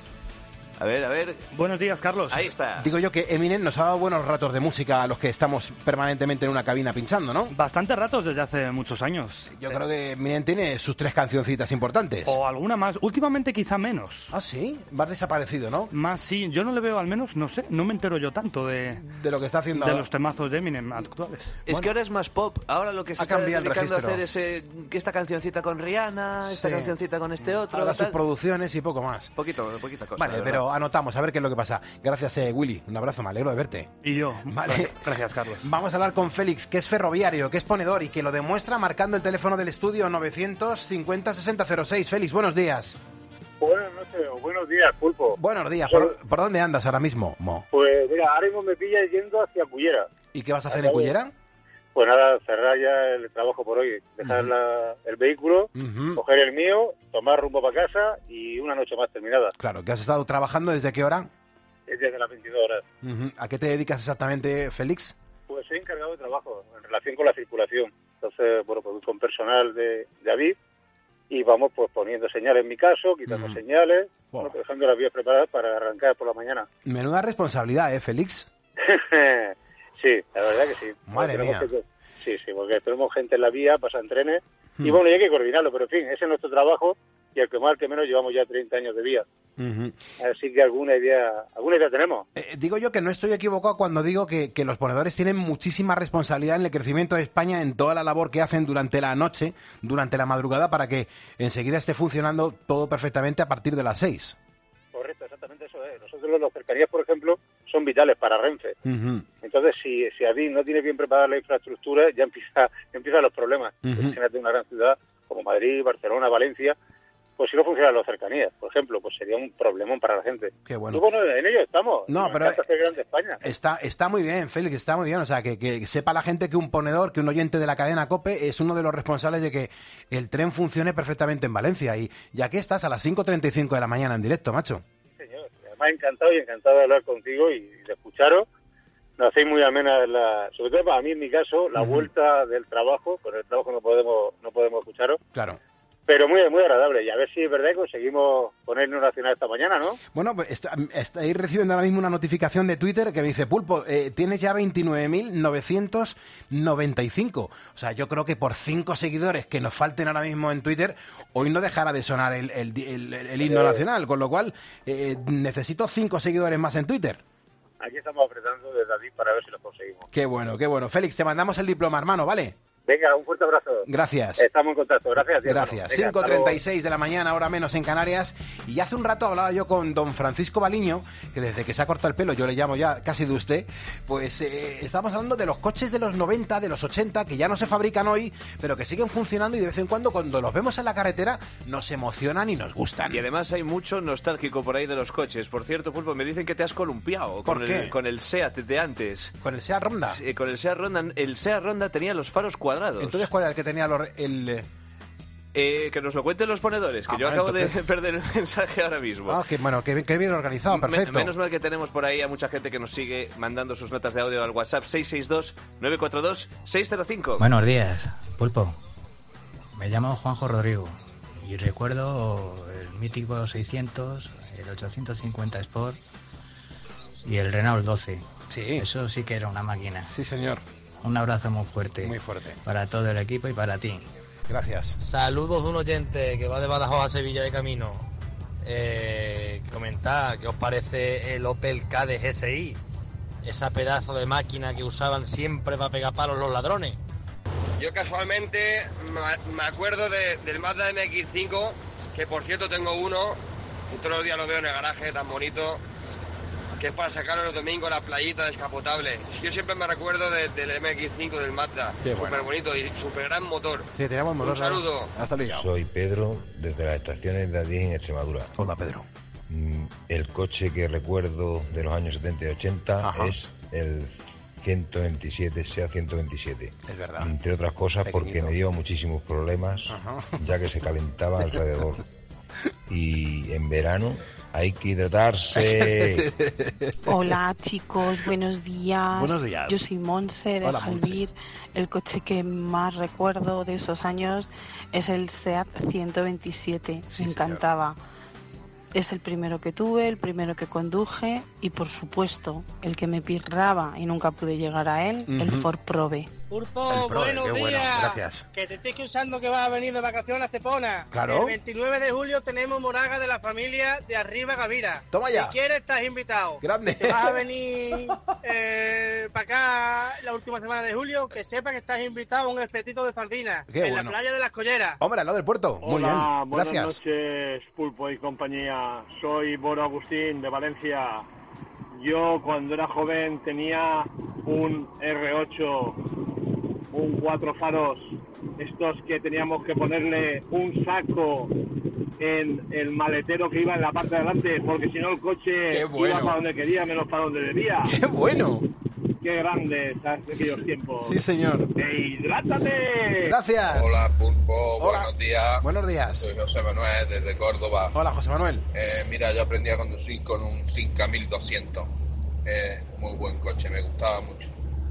A ver, a ver. Buenos días, Carlos. Ahí está. Digo yo que Eminem nos ha dado buenos ratos de música a los que estamos permanentemente en una cabina pinchando, ¿no? Bastantes ratos desde hace muchos años. Yo creo que Eminem tiene sus tres cancioncitas importantes. O alguna más. Últimamente quizá menos. Ah, sí. Más desaparecido, ¿no? Más sí. Yo no le veo, al menos, no sé, no me entero yo tanto de... De lo que está haciendo De ahora. los temazos de Eminem actuales. Es Bueno. que ahora es más pop. Ahora lo que se Ha está cambiado el dedicando a registro. hacer es eh, que esta cancioncita con Rihanna, esta Sí. cancioncita con este otro. Ahora sus tal. producciones y poco más. Poquito, poquita cosa. Vale, la pero verdad. anotamos, a ver qué es lo que pasa. Gracias, eh, Willy. Un abrazo, me alegro de verte. Y yo. Vale. Gracias, Carlos. Vamos a hablar con Félix, que es ferroviario, que es ponedor y que lo demuestra marcando el teléfono del estudio novecientos cincuenta sesenta cero seis. Félix, buenos días. Buenas noches o buenos días, Pulpo. Buenos días. ¿Por, ¿por dónde andas ahora mismo, Mo? Pues mira, ahora mismo me pillas yendo hacia Cullera. ¿Y qué vas a hacer en Cullera? Pues nada, cerrar ya el trabajo por hoy. Dejar uh-huh. la, el vehículo, uh-huh. coger el mío, tomar rumbo para casa y una noche más terminada. Claro, ¿que has estado trabajando desde qué hora? Desde las veintidós horas. Uh-huh. ¿A qué te dedicas exactamente, Félix? Pues soy encargado de trabajo en relación con la circulación. Entonces, bueno, pues con personal de, de Aviv y vamos pues poniendo señales en mi caso, quitando uh-huh. señales, wow. bueno, dejando las vías preparadas para arrancar por la mañana. Menuda responsabilidad, ¿eh, Félix? Sí, la verdad que sí. Madre mía. Que, sí, sí, porque tenemos gente en la vía, pasan trenes, uh-huh. y bueno, y hay que coordinarlo, pero en fin, ese es nuestro trabajo y al que más, al que menos llevamos ya treinta años de vía. Uh-huh. Así que alguna idea alguna idea tenemos. Eh, digo yo que no estoy equivocado cuando digo que, que los ponedores tienen muchísima responsabilidad en el crecimiento de España, en toda la labor que hacen durante la noche, durante la madrugada, para que enseguida esté funcionando todo perfectamente a partir de las seis. Correcto, exactamente eso es. Nosotros los cercanías, por ejemplo, son vitales para Renfe. Uh-huh. Entonces, si, si Adif no tiene bien preparada la infraestructura, ya empieza, empiezan los problemas. Uh-huh. Imagínate una gran ciudad como Madrid, Barcelona, Valencia, pues si no funcionan las cercanías, por ejemplo, pues sería un problemón para la gente. Qué bueno. Y bueno, en ello estamos. No, Me pero encanta hacer grande España. Está, está muy bien, Félix, está muy bien. O sea, que, que sepa la gente que un ponedor, que un oyente de la cadena COPE es uno de los responsables de que el tren funcione perfectamente en Valencia. Y ya que estás a las cinco treinta y cinco de la mañana en directo, macho. Señor, además encantado y encantado de hablar contigo y de escucharos. Nos hacéis muy amena, la, sobre todo para mí, en mi caso, la uh-huh. vuelta del trabajo. Con el trabajo no podemos no podemos escucharos. Claro. Pero muy muy agradable. Y a ver si es verdad que conseguimos ponernos nacional esta mañana, ¿no? Bueno, pues está, estáis recibiendo ahora mismo una notificación de Twitter que me dice, Pulpo, eh, tienes ya veintinueve mil novecientos noventa y cinco. O sea, yo creo que por cinco seguidores que nos falten ahora mismo en Twitter, hoy no dejará de sonar el, el, el, el, el himno eh, nacional. Con lo cual, eh, necesito cinco seguidores más en Twitter. Aquí estamos apretando desde Adif para ver si lo conseguimos. Qué bueno, qué bueno. Félix, te mandamos el diploma, hermano, ¿vale? Venga, un fuerte abrazo. Gracias. Estamos en contacto. Gracias. Tío, Gracias. cinco treinta y seis de la mañana, hora menos en Canarias. Y hace un rato hablaba yo con don Francisco Baliño, que desde que se ha cortado el pelo, yo le llamo ya casi de usted, pues eh, estamos hablando de los coches de los noventa, de los ochenta, que ya no se fabrican hoy, pero que siguen funcionando y de vez en cuando, cuando los vemos en la carretera, nos emocionan y nos gustan. Y además hay mucho nostálgico por ahí de los coches. Por cierto, Pulpo, me dicen que te has columpiado ¿Por con, qué? El, con el SEAT de antes. ¿Con el SEAT Ronda? Sí, con el SEAT Ronda. El SEAT Ronda tenía los faros cuadrados. Entonces, ¿cuál era el que tenía los, el... Eh, que nos lo cuenten los ponedores, que ah, yo bueno, acabo entonces... de perder el mensaje ahora mismo. Ah, que bueno, que, que bien organizado, perfecto. Me, menos mal que tenemos por ahí a mucha gente que nos sigue mandando sus notas de audio al WhatsApp seis seis dos, nueve cuatro dos, seis cero cinco. Buenos días, Pulpo. Me llamo Juanjo Rodrigo y recuerdo el mítico seiscientos, el ochocientos cincuenta Sport y el Renault doce. Sí. Eso sí que era una máquina. Sí, señor. Un abrazo muy fuerte. Muy fuerte. Para todo el equipo y para ti. Gracias. Saludos de un oyente que va de Badajoz a Sevilla de camino. Eh, comentar qué os parece el Opel Kadett G S I. Esa pedazo de máquina que usaban siempre para pegar palos los ladrones. Yo casualmente me acuerdo de, del Mazda M X cinco, que por cierto tengo uno, y todos los días lo veo en el garaje tan bonito, que es para sacarlo los domingos a la playita descapotable. Yo siempre me recuerdo de, del M X cinco del Mazda. Súper bueno. bonito y súper gran motor. Sí, teníamos motor. Un saludo. Hasta luego. Soy Pedro, desde las estaciones de Adif en Extremadura. Hola, Pedro. El coche que recuerdo de los años setenta y ochenta Ajá. es el ciento veintisiete, SEAT ciento veintisiete. Es verdad. Entre otras cosas Pequeñito. Porque me dio muchísimos problemas, Ajá. ya que se calentaba alrededor. Y en verano hay que hidratarse. Hola chicos, buenos días. Buenos días. Yo soy Monse de Hola, Jalvir. El coche que más recuerdo de esos años es el SEAT ciento veintisiete. Sí, me encantaba. Señor. Es el primero que tuve, el primero que conduje y por supuesto el que me pirraba y nunca pude llegar a él, uh-huh. el Ford Probe. Pulpo, buenos días. Bueno, gracias. Que te estoy escuchando que vas a venir de vacaciones a Estepona. Claro. El veintinueve de julio tenemos Moraga de la familia de Arriba Gavira. Toma ya. Si quieres, estás invitado. Grande. Te vas a venir eh, para acá la última semana de julio. Que sepa que estás invitado a un espetito de sardina. Qué en bueno. la playa de las Colleras. Hombre, al lado del puerto. Hola, muy bien. Buenas Gracias. noches, Pulpo y compañía. Soy Boro Agustín de Valencia. Yo cuando era joven tenía un R ocho, un cuatro faros, estos que teníamos que ponerle un saco en el maletero que iba en la parte de adelante, porque si no el coche bueno. iba para donde quería, menos para donde debía. ¡Qué bueno! ¡Qué grande estás de aquellos tiempos! Sí, señor. ¡E hidrátate! Gracias. Hola, Pulpo. Hola. Buenos días. Buenos días. Soy José Manuel, desde Córdoba. Hola, José Manuel. Eh, mira, yo aprendí a conducir con un Simca mil doscientos. Eh, muy buen coche, me gustaba mucho.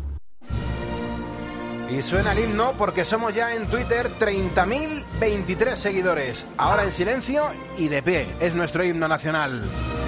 Y suena el himno porque somos ya en Twitter treinta mil veintitrés seguidores. Ahora en silencio y de pie. Es nuestro himno nacional.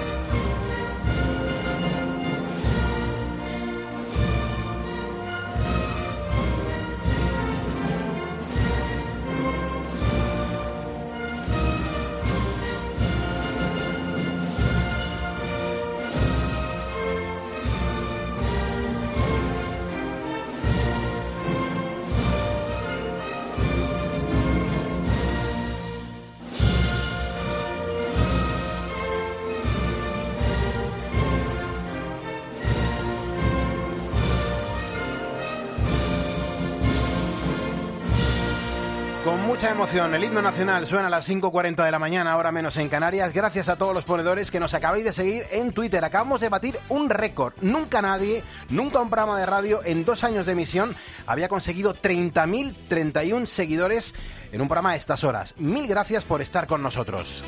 Con mucha emoción, el himno nacional suena a las cinco cuarenta de la mañana, ahora menos en Canarias. Gracias a todos los ponedores que nos acabáis de seguir en Twitter. Acabamos de batir un récord. Nunca nadie, nunca un programa de radio en dos años de emisión había conseguido treinta mil treinta y uno seguidores en un programa a estas horas. Mil gracias por estar con nosotros.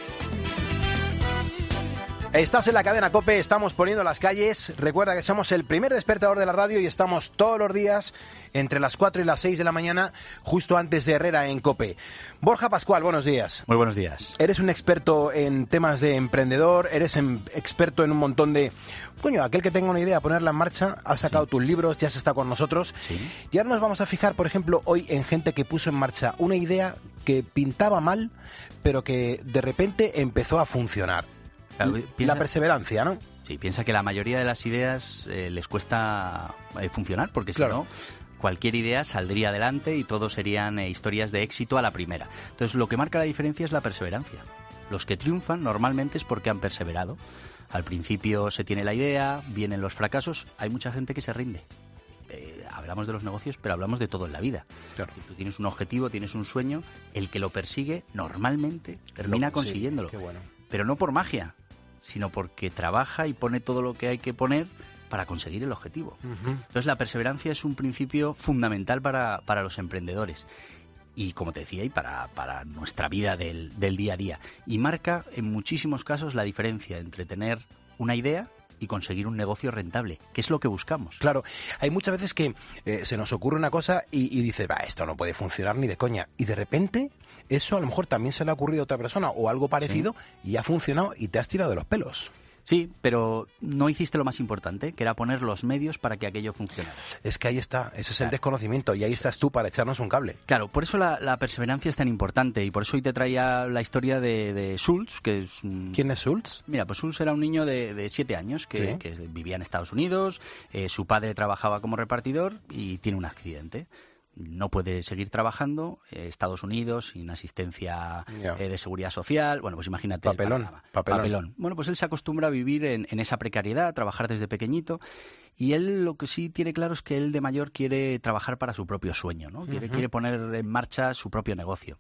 Estás en la cadena COPE, estamos poniendo las calles. Recuerda que somos el primer despertador de la radio y estamos todos los días entre las cuatro y las seis de la mañana, justo antes de Herrera en COPE. Borja Pascual, buenos días. Muy buenos días. Eres un experto en temas de emprendedor, eres en, experto en un montón de... Coño, aquel que tenga una idea, ponerla en marcha, has sacado sí. tus libros, ya has estado con nosotros. Sí. Y ahora nos vamos a fijar, por ejemplo, hoy en gente que puso en marcha una idea que pintaba mal, pero que de repente empezó a funcionar. Claro, piensa, la perseverancia, ¿no? Sí, piensa que la mayoría de las ideas eh, les cuesta eh, funcionar, porque claro. si no, cualquier idea saldría adelante y todo serían eh, historias de éxito a la primera. Entonces, lo que marca la diferencia es la perseverancia. Los que triunfan normalmente es porque han perseverado. Al principio se tiene la idea, vienen los fracasos, hay mucha gente que se rinde. Eh, hablamos de los negocios, pero hablamos de todo en la vida. Claro. Si tú tienes un objetivo, tienes un sueño, el que lo persigue normalmente termina lo, consiguiéndolo. Sí, qué bueno. Pero no por magia, sino porque trabaja y pone todo lo que hay que poner para conseguir el objetivo. Uh-huh. Entonces la perseverancia es un principio fundamental para, para los emprendedores y, como te decía, y para, para nuestra vida del, del día a día. Y marca en muchísimos casos la diferencia entre tener una idea y conseguir un negocio rentable, que es lo que buscamos. Claro, hay muchas veces que eh, se nos ocurre una cosa y, y dice, va, esto no puede funcionar ni de coña. Y de repente eso a lo mejor también se le ha ocurrido a otra persona o algo parecido sí. y ha funcionado y te has tirado de los pelos. Sí, pero no hiciste lo más importante, que era poner los medios para que aquello funcionara. Es que ahí está, ese es claro. el desconocimiento y ahí estás tú para echarnos un cable. Claro, por eso la, la perseverancia es tan importante y por eso hoy te traía la historia de, de Schultz, que es... Un... ¿Quién es Schultz? Mira, pues Schultz era un niño de, de siete años que, ¿Sí? que vivía en Estados Unidos, eh, su padre trabajaba como repartidor y tiene un accidente. No puede seguir trabajando, eh, Estados Unidos, sin asistencia yeah. eh, de seguridad social. Bueno, pues imagínate. Papelón, papelón. Papelón. Bueno, pues él se acostumbra a vivir en, en esa precariedad, a trabajar desde pequeñito. Y él lo que sí tiene claro es que él de mayor quiere trabajar para su propio sueño, ¿no? Quiere, uh-huh. quiere poner en marcha su propio negocio.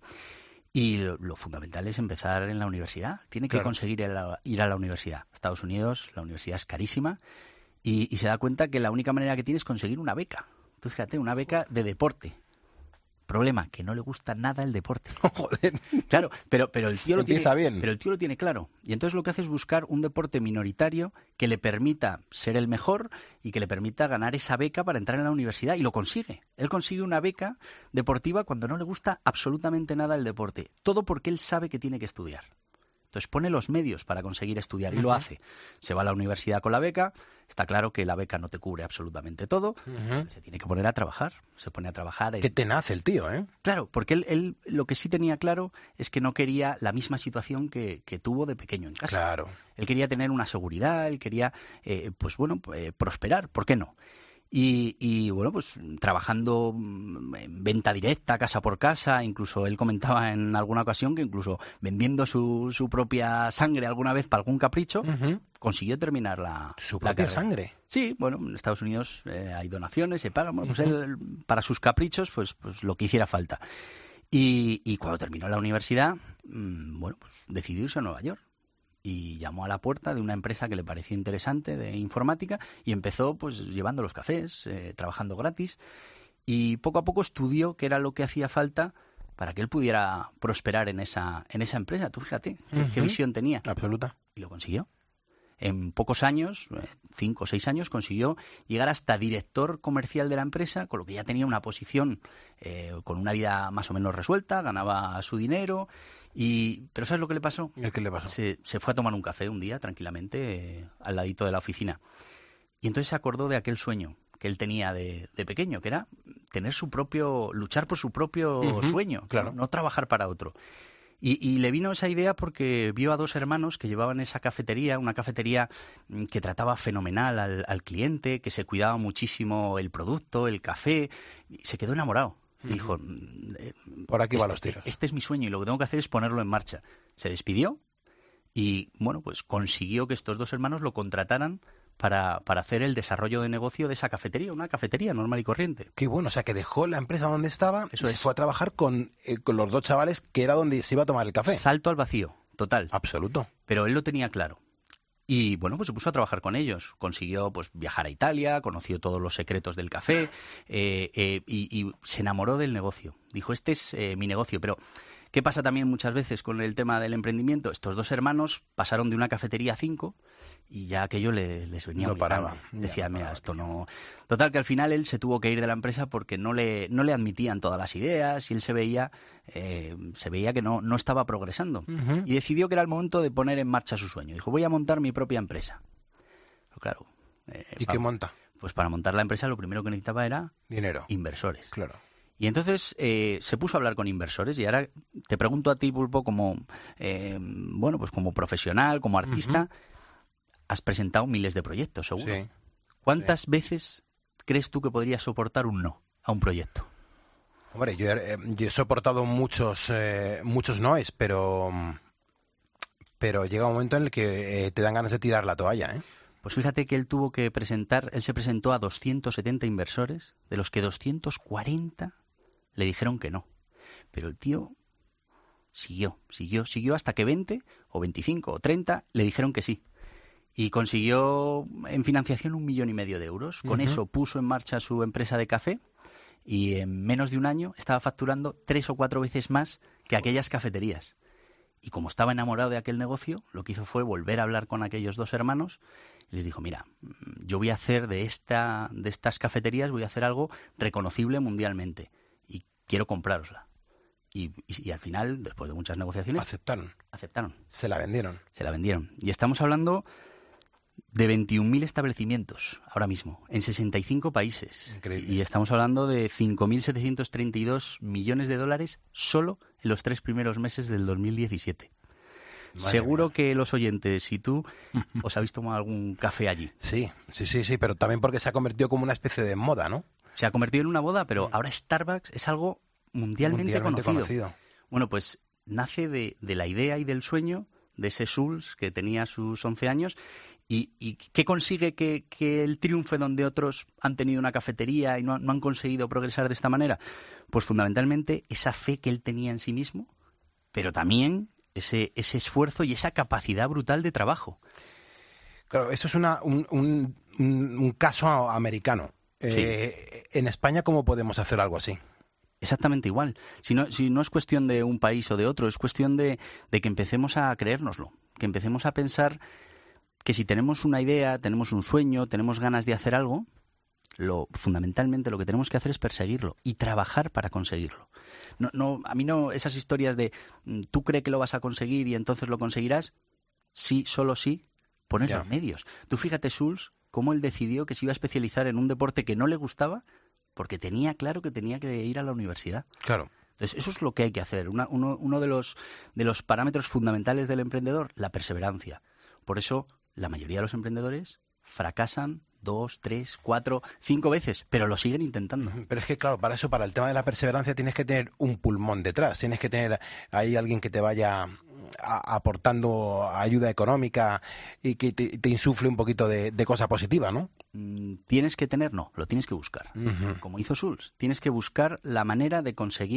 Y lo, lo fundamental es empezar en la universidad. Tiene que claro. conseguir ir a, la, ir a la universidad. Estados Unidos, la universidad es carísima. Y, y se da cuenta que la única manera que tiene es conseguir una beca. Tú fíjate, una beca de deporte. Problema, que no le gusta nada el deporte. Joder. Claro, pero, pero, el tío lo tiene, bien. pero el tío lo tiene claro. Y entonces lo que hace es buscar un deporte minoritario que le permita ser el mejor y que le permita ganar esa beca para entrar en la universidad. Y lo consigue. Él consigue una beca deportiva cuando no le gusta absolutamente nada el deporte. Todo porque él sabe que tiene que estudiar. Entonces pone los medios para conseguir estudiar y uh-huh. lo hace. Se va a la universidad con la beca, está claro que la beca no te cubre absolutamente todo, uh-huh. se tiene que poner a trabajar, se pone a trabajar. En... Qué tenaz el tío, ¿eh? Claro, porque él, él lo que sí tenía claro es que no quería la misma situación que, que tuvo de pequeño en casa. Claro. Él quería tener una seguridad, él quería, eh, pues bueno, eh, prosperar, ¿por qué no? Y, y bueno, pues trabajando en venta directa, casa por casa, incluso él comentaba en alguna ocasión que incluso vendiendo su, su propia sangre alguna vez para algún capricho, uh-huh. consiguió terminar la ¿Su la propia carrera. sangre? Sí, bueno, en Estados Unidos eh, hay donaciones, se pagan, bueno, pues uh-huh. él para sus caprichos, pues, pues lo que hiciera falta. Y, y cuando terminó la universidad, mmm, bueno, pues decidió irse a Nueva York. Y llamó a la puerta de una empresa que le pareció interesante de informática y empezó pues llevando los cafés, eh, trabajando gratis, y poco a poco estudió qué era lo que hacía falta para que él pudiera prosperar en esa en esa empresa. Tú fíjate qué, uh-huh. qué visión tenía. Absoluta. Y lo consiguió. En pocos años, cinco o seis años, consiguió llegar hasta director comercial de la empresa, con lo que ya tenía una posición eh, con una vida más o menos resuelta, ganaba su dinero. Y pero ¿sabes lo que le pasó? ¿El qué le pasó? Se, se fue a tomar un café un día, tranquilamente, eh, al ladito de la oficina. Y entonces se acordó de aquel sueño que él tenía de, de pequeño, que era tener su propio, luchar por su propio uh-huh. sueño, claro. no, no trabajar para otro. Y, y le vino esa idea porque vio a dos hermanos que llevaban esa cafetería, una cafetería que trataba fenomenal al, al cliente, que se cuidaba muchísimo el producto, el café, y se quedó enamorado. Y dijo, por aquí este, van los tiros. Este es mi sueño y lo que tengo que hacer es ponerlo en marcha. Se despidió y, bueno, pues consiguió que estos dos hermanos lo contrataran para, para hacer el desarrollo de negocio de esa cafetería, una cafetería normal y corriente. Qué bueno, o sea, que dejó la empresa donde estaba Eso y es. se fue a trabajar con, eh, con los dos chavales, que era donde se iba a tomar el café. Salto al vacío, total. Absoluto. Pero él lo tenía claro. Y bueno, pues se puso a trabajar con ellos. Consiguió pues viajar a Italia, conoció todos los secretos del café eh, eh, y, y se enamoró del negocio. Dijo, este es eh, mi negocio. Pero ¿qué pasa también muchas veces con el tema del emprendimiento? Estos dos hermanos pasaron de una cafetería a cinco y ya aquello le, les venía no muy paraba. grave. Decía, mira, esto no... Total, que al final él se tuvo que ir de la empresa porque no le, no le admitían todas las ideas y él se veía, eh, se veía que no, no estaba progresando. Uh-huh. Y decidió que era el momento de poner en marcha su sueño. Dijo, voy a montar mi propia empresa. Pero claro. Eh, ¿Y para, qué monta? Pues para montar la empresa lo primero que necesitaba era... Dinero. Inversores. Claro. Y entonces eh, se puso a hablar con inversores y ahora te pregunto a ti, Pulpo, como eh, bueno, pues como profesional, como artista, uh-huh. has presentado miles de proyectos, seguro. Sí. ¿Cuántas sí. veces crees tú que podrías soportar un no a un proyecto? Hombre, yo he, yo he soportado muchos eh, muchos noes, pero pero llega un momento en el que eh, te dan ganas de tirar la toalla, ¿eh? Pues fíjate que él tuvo que presentar, él se presentó a doscientos setenta inversores, de los que doscientos cuarenta le dijeron que no. Pero el tío siguió, siguió, siguió hasta que veinte o veinticinco o treinta le dijeron que sí. Y consiguió en financiación un millón y medio de euros. Con uh-huh. eso puso en marcha su empresa de café y en menos de un año estaba facturando tres o cuatro veces más que aquellas cafeterías. Y como estaba enamorado de aquel negocio, lo que hizo fue volver a hablar con aquellos dos hermanos y les dijo, mira, yo voy a hacer de esta de estas cafeterías, voy a hacer algo reconocible mundialmente y quiero comprárosla. Y, y, y al final, después de muchas negociaciones... Aceptaron. Aceptaron. Se la vendieron. Se la vendieron. Y estamos hablando de veintiún mil establecimientos ahora mismo, en sesenta y cinco países. Increíble. Y estamos hablando de cinco mil setecientos treinta y dos millones de dólares solo en los tres primeros meses del dos mil diecisiete. Madre Seguro mía. Que los oyentes y tú os habéis tomado algún café allí. Sí, sí, sí, sí, pero también porque se ha convertido como una especie de moda, ¿no? Se ha convertido en una moda, pero ahora Starbucks es algo mundialmente, mundialmente conocido. conocido. Bueno, pues nace de, de la idea y del sueño de ese Schulz que tenía sus once años. ¿Y, y qué consigue que, que él triunfe donde otros han tenido una cafetería y no, no han conseguido progresar de esta manera? Pues fundamentalmente esa fe que él tenía en sí mismo, pero también ese, ese esfuerzo y esa capacidad brutal de trabajo. Claro, eso es una, un, un, un caso americano. Sí. Eh, en España, ¿cómo podemos hacer algo así? Exactamente igual. Si no, si no es cuestión de un país o de otro, es cuestión de, de que empecemos a creérnoslo, que empecemos a pensar que si tenemos una idea, tenemos un sueño, tenemos ganas de hacer algo, lo fundamentalmente lo que tenemos que hacer es perseguirlo y trabajar para conseguirlo. No, no, a mí no esas historias de tú crees que lo vas a conseguir y entonces lo conseguirás, sí, solo sí, poner los medios. Tú fíjate, Schulz, cómo él decidió que se iba a especializar en un deporte que no le gustaba porque tenía claro que tenía que ir a la universidad. Claro. Entonces, eso es lo que hay que hacer. Una, uno uno de, los, de los parámetros fundamentales del emprendedor, la perseverancia. Por eso, la mayoría de los emprendedores fracasan dos, tres, cuatro, cinco veces, pero lo siguen intentando. Pero es que, claro, para eso, para el tema de la perseverancia, tienes que tener un pulmón detrás. Tienes que tener ahí alguien que te vaya a, aportando ayuda económica y que te, te insufle un poquito de, de cosa positiva, ¿no? Tienes que tener, no, lo tienes que buscar. Uh-huh. Como hizo Schulz, tienes que buscar la manera de conseguir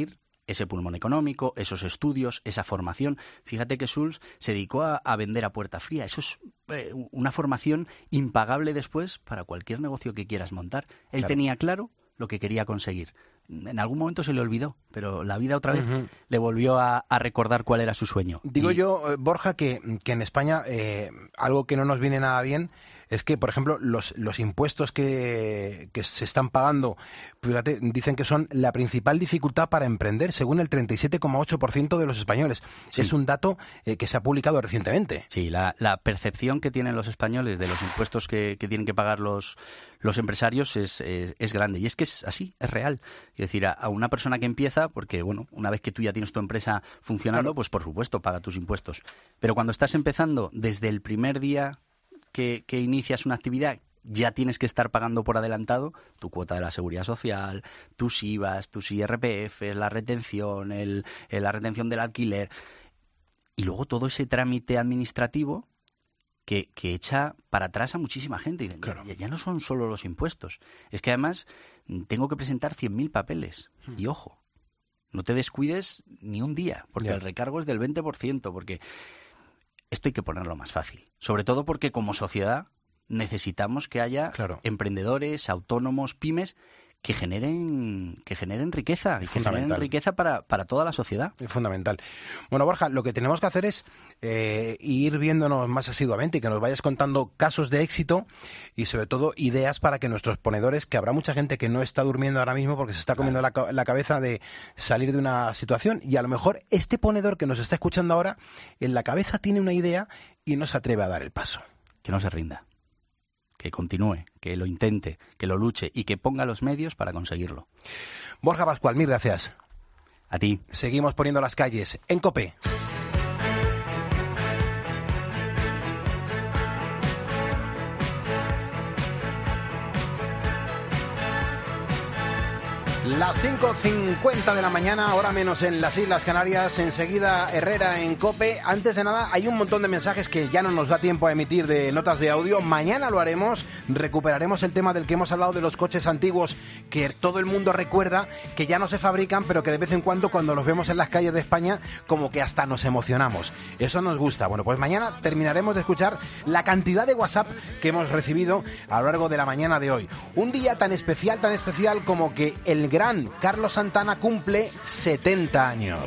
ese pulmón económico, esos estudios, esa formación. Fíjate que Schulz se dedicó a, a vender a puerta fría. Eso es eh, una formación impagable después para cualquier negocio que quieras montar. Él Claro. tenía claro lo que quería conseguir. En algún momento se le olvidó, pero la vida otra vez Ujú. le volvió a, a recordar cuál era su sueño. Digo Y- yo, eh, Borja, que, que en España eh, algo que no nos viene nada bien es que, por ejemplo, los, los impuestos que, que se están pagando, fíjate, dicen que son la principal dificultad para emprender, según el treinta y siete coma ocho por ciento de los españoles. Sí. Es un dato eh, que se ha publicado recientemente. Sí, la, la percepción que tienen los españoles de los impuestos que, que tienen que pagar los, los empresarios es, es, es grande. Y es que es así, es real. Es decir, a, a una persona que empieza, porque bueno, una vez que tú ya tienes tu empresa funcionando, Claro. pues por supuesto paga tus impuestos. Pero cuando estás empezando, desde el primer día que, que inicias una actividad, ya tienes que estar pagando por adelantado tu cuota de la seguridad social, tus I V As, tus I R P F, la retención, el, el- la retención del alquiler. Y luego todo ese trámite administrativo que, que echa para atrás a muchísima gente. Y dicen, Claro. ya, ya no son solo los impuestos. Es que además mm, tengo que presentar cien mil papeles. Y ojo, no te descuides ni un día, porque Ya. el recargo es del veinte por ciento, porque esto hay que ponerlo más fácil. Sobre todo porque como sociedad necesitamos que haya Claro. emprendedores, autónomos, pymes que generen que generen riqueza y que generen Fundamental. riqueza para, para toda la sociedad. Es fundamental. Bueno, Borja, lo que tenemos que hacer es eh, ir viéndonos más asiduamente y que nos vayas contando casos de éxito y sobre todo ideas para que nuestros ponedores, que habrá mucha gente que no está durmiendo ahora mismo porque se está comiendo la, ca- la cabeza de salir de una situación y a lo mejor este ponedor que nos está escuchando ahora en la cabeza tiene una idea y no se atreve a dar el paso. Que no se rinda, que continúe, que lo intente, que lo luche y que ponga los medios para conseguirlo. Borja Pascual, mil gracias. A ti. Seguimos poniendo las calles en COPE. Las cinco cincuenta de la mañana, hora menos en las Islas Canarias. Enseguida Herrera en COPE. Antes de nada, hay un montón de mensajes que ya no nos da tiempo a emitir de notas de audio. Mañana lo haremos. Recuperaremos el tema del que hemos hablado de los coches antiguos que todo el mundo recuerda, que ya no se fabrican, pero que de vez en cuando, cuando los vemos en las calles de España, como que hasta nos emocionamos. Eso nos gusta. Bueno, pues mañana terminaremos de escuchar la cantidad de WhatsApp que hemos recibido a lo largo de la mañana de hoy. Un día tan especial, tan especial como que el gran Carlos Santana cumple setenta años.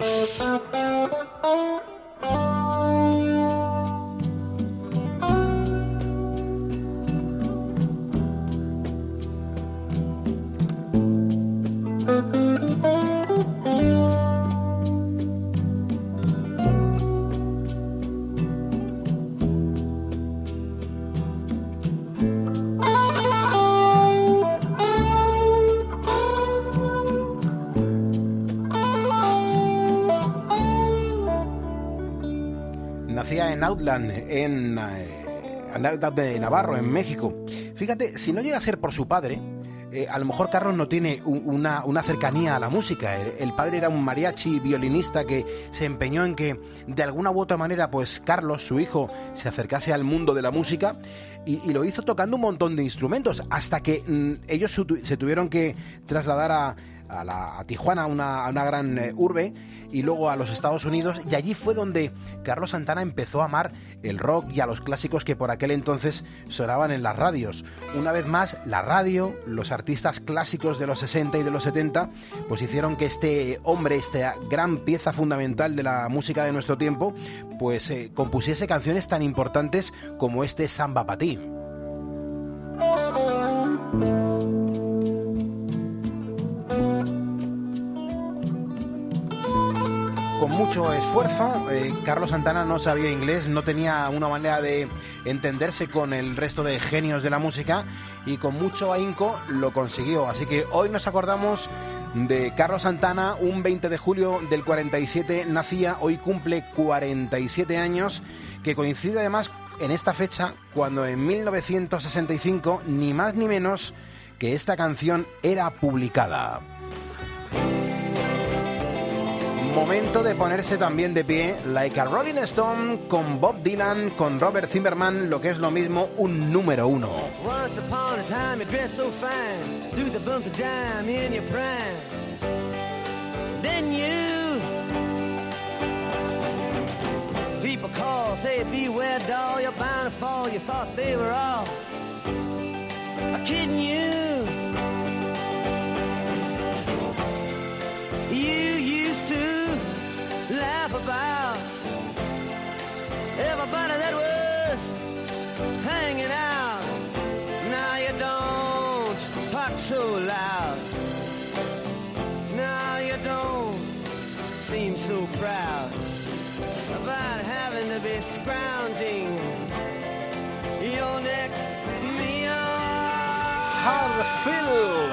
Nacía en Outland, en, eh, en Outland de Navarro, en México. Fíjate, si no llega a ser por su padre, eh, a lo mejor Carlos no tiene u- una, una cercanía a la música. El, el padre era un mariachi violinista que se empeñó en que, de alguna u otra manera, pues Carlos, su hijo, se acercase al mundo de la música y, y lo hizo tocando un montón de instrumentos, hasta que mm, ellos se, tu- se tuvieron que trasladar a... A, la, a Tijuana, una, a una gran eh, urbe, y luego a los Estados Unidos, y allí fue donde Carlos Santana empezó a amar el rock y a los clásicos que por aquel entonces sonaban en las radios. Una vez más, la radio, los artistas clásicos de los sesenta y de los setenta, pues hicieron que este hombre, esta gran pieza fundamental de la música de nuestro tiempo, pues eh, compusiese canciones tan importantes como este Samba Pa' Ti. Con mucho esfuerzo, eh, Carlos Santana no sabía inglés, no tenía una manera de entenderse con el resto de genios de la música y con mucho ahínco lo consiguió. Así que hoy nos acordamos de Carlos Santana, un veinte de julio del cuarenta y siete nacía, hoy cumple cuarenta y siete años, que coincide además en esta fecha cuando en mil novecientos sesenta y cinco, ni más ni menos, que esta canción era publicada. Momento de ponerse también de pie, like a Rolling Stone, con Bob Dylan, con Robert Zimmerman, lo que es lo mismo, un número uno. Once upon a time you dressed so fine, threw the bumps of dime in your prime. Then you say, beware, doll, you're bound to fall. You thought they were all kidding you. You used to laugh about everybody that was hanging out. Now you don't talk so loud. Now you don't seem so proud about having to be scrounging your next meal. Hard Feel.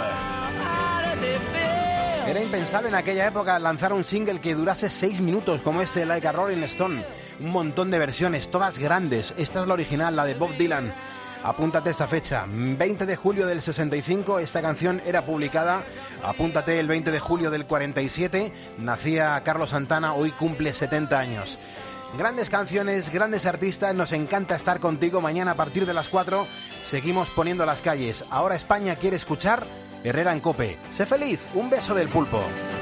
Era impensable en aquella época lanzar un single que durase seis minutos como este, Like a Rolling Stone. Un montón de versiones, todas grandes. Esta es la original, la de Bob Dylan. Apúntate esta fecha, veinte de julio del sesenta y cinco, esta canción era publicada. Apúntate el veinte de julio del cuarenta y siete, nacía Carlos Santana, hoy cumple setenta años. Grandes canciones, grandes artistas, nos encanta estar contigo. Mañana a partir de las cuatro seguimos poniendo las calles. Ahora España quiere escuchar Herrera en COPE. Sé feliz, un beso del Pulpo.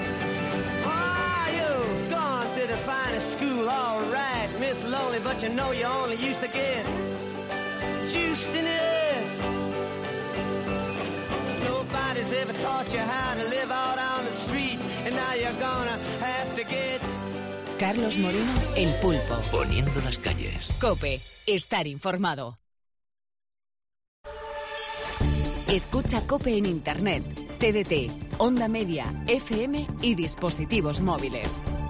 Nobody's ever taught you how to live out on the street, and now you're gonna have to get. Carlos Moreno, El Pulpo. Poniendo las calles. COPE, estar informado. Escucha COPE en Internet, T D T, Onda Media, F M y dispositivos móviles.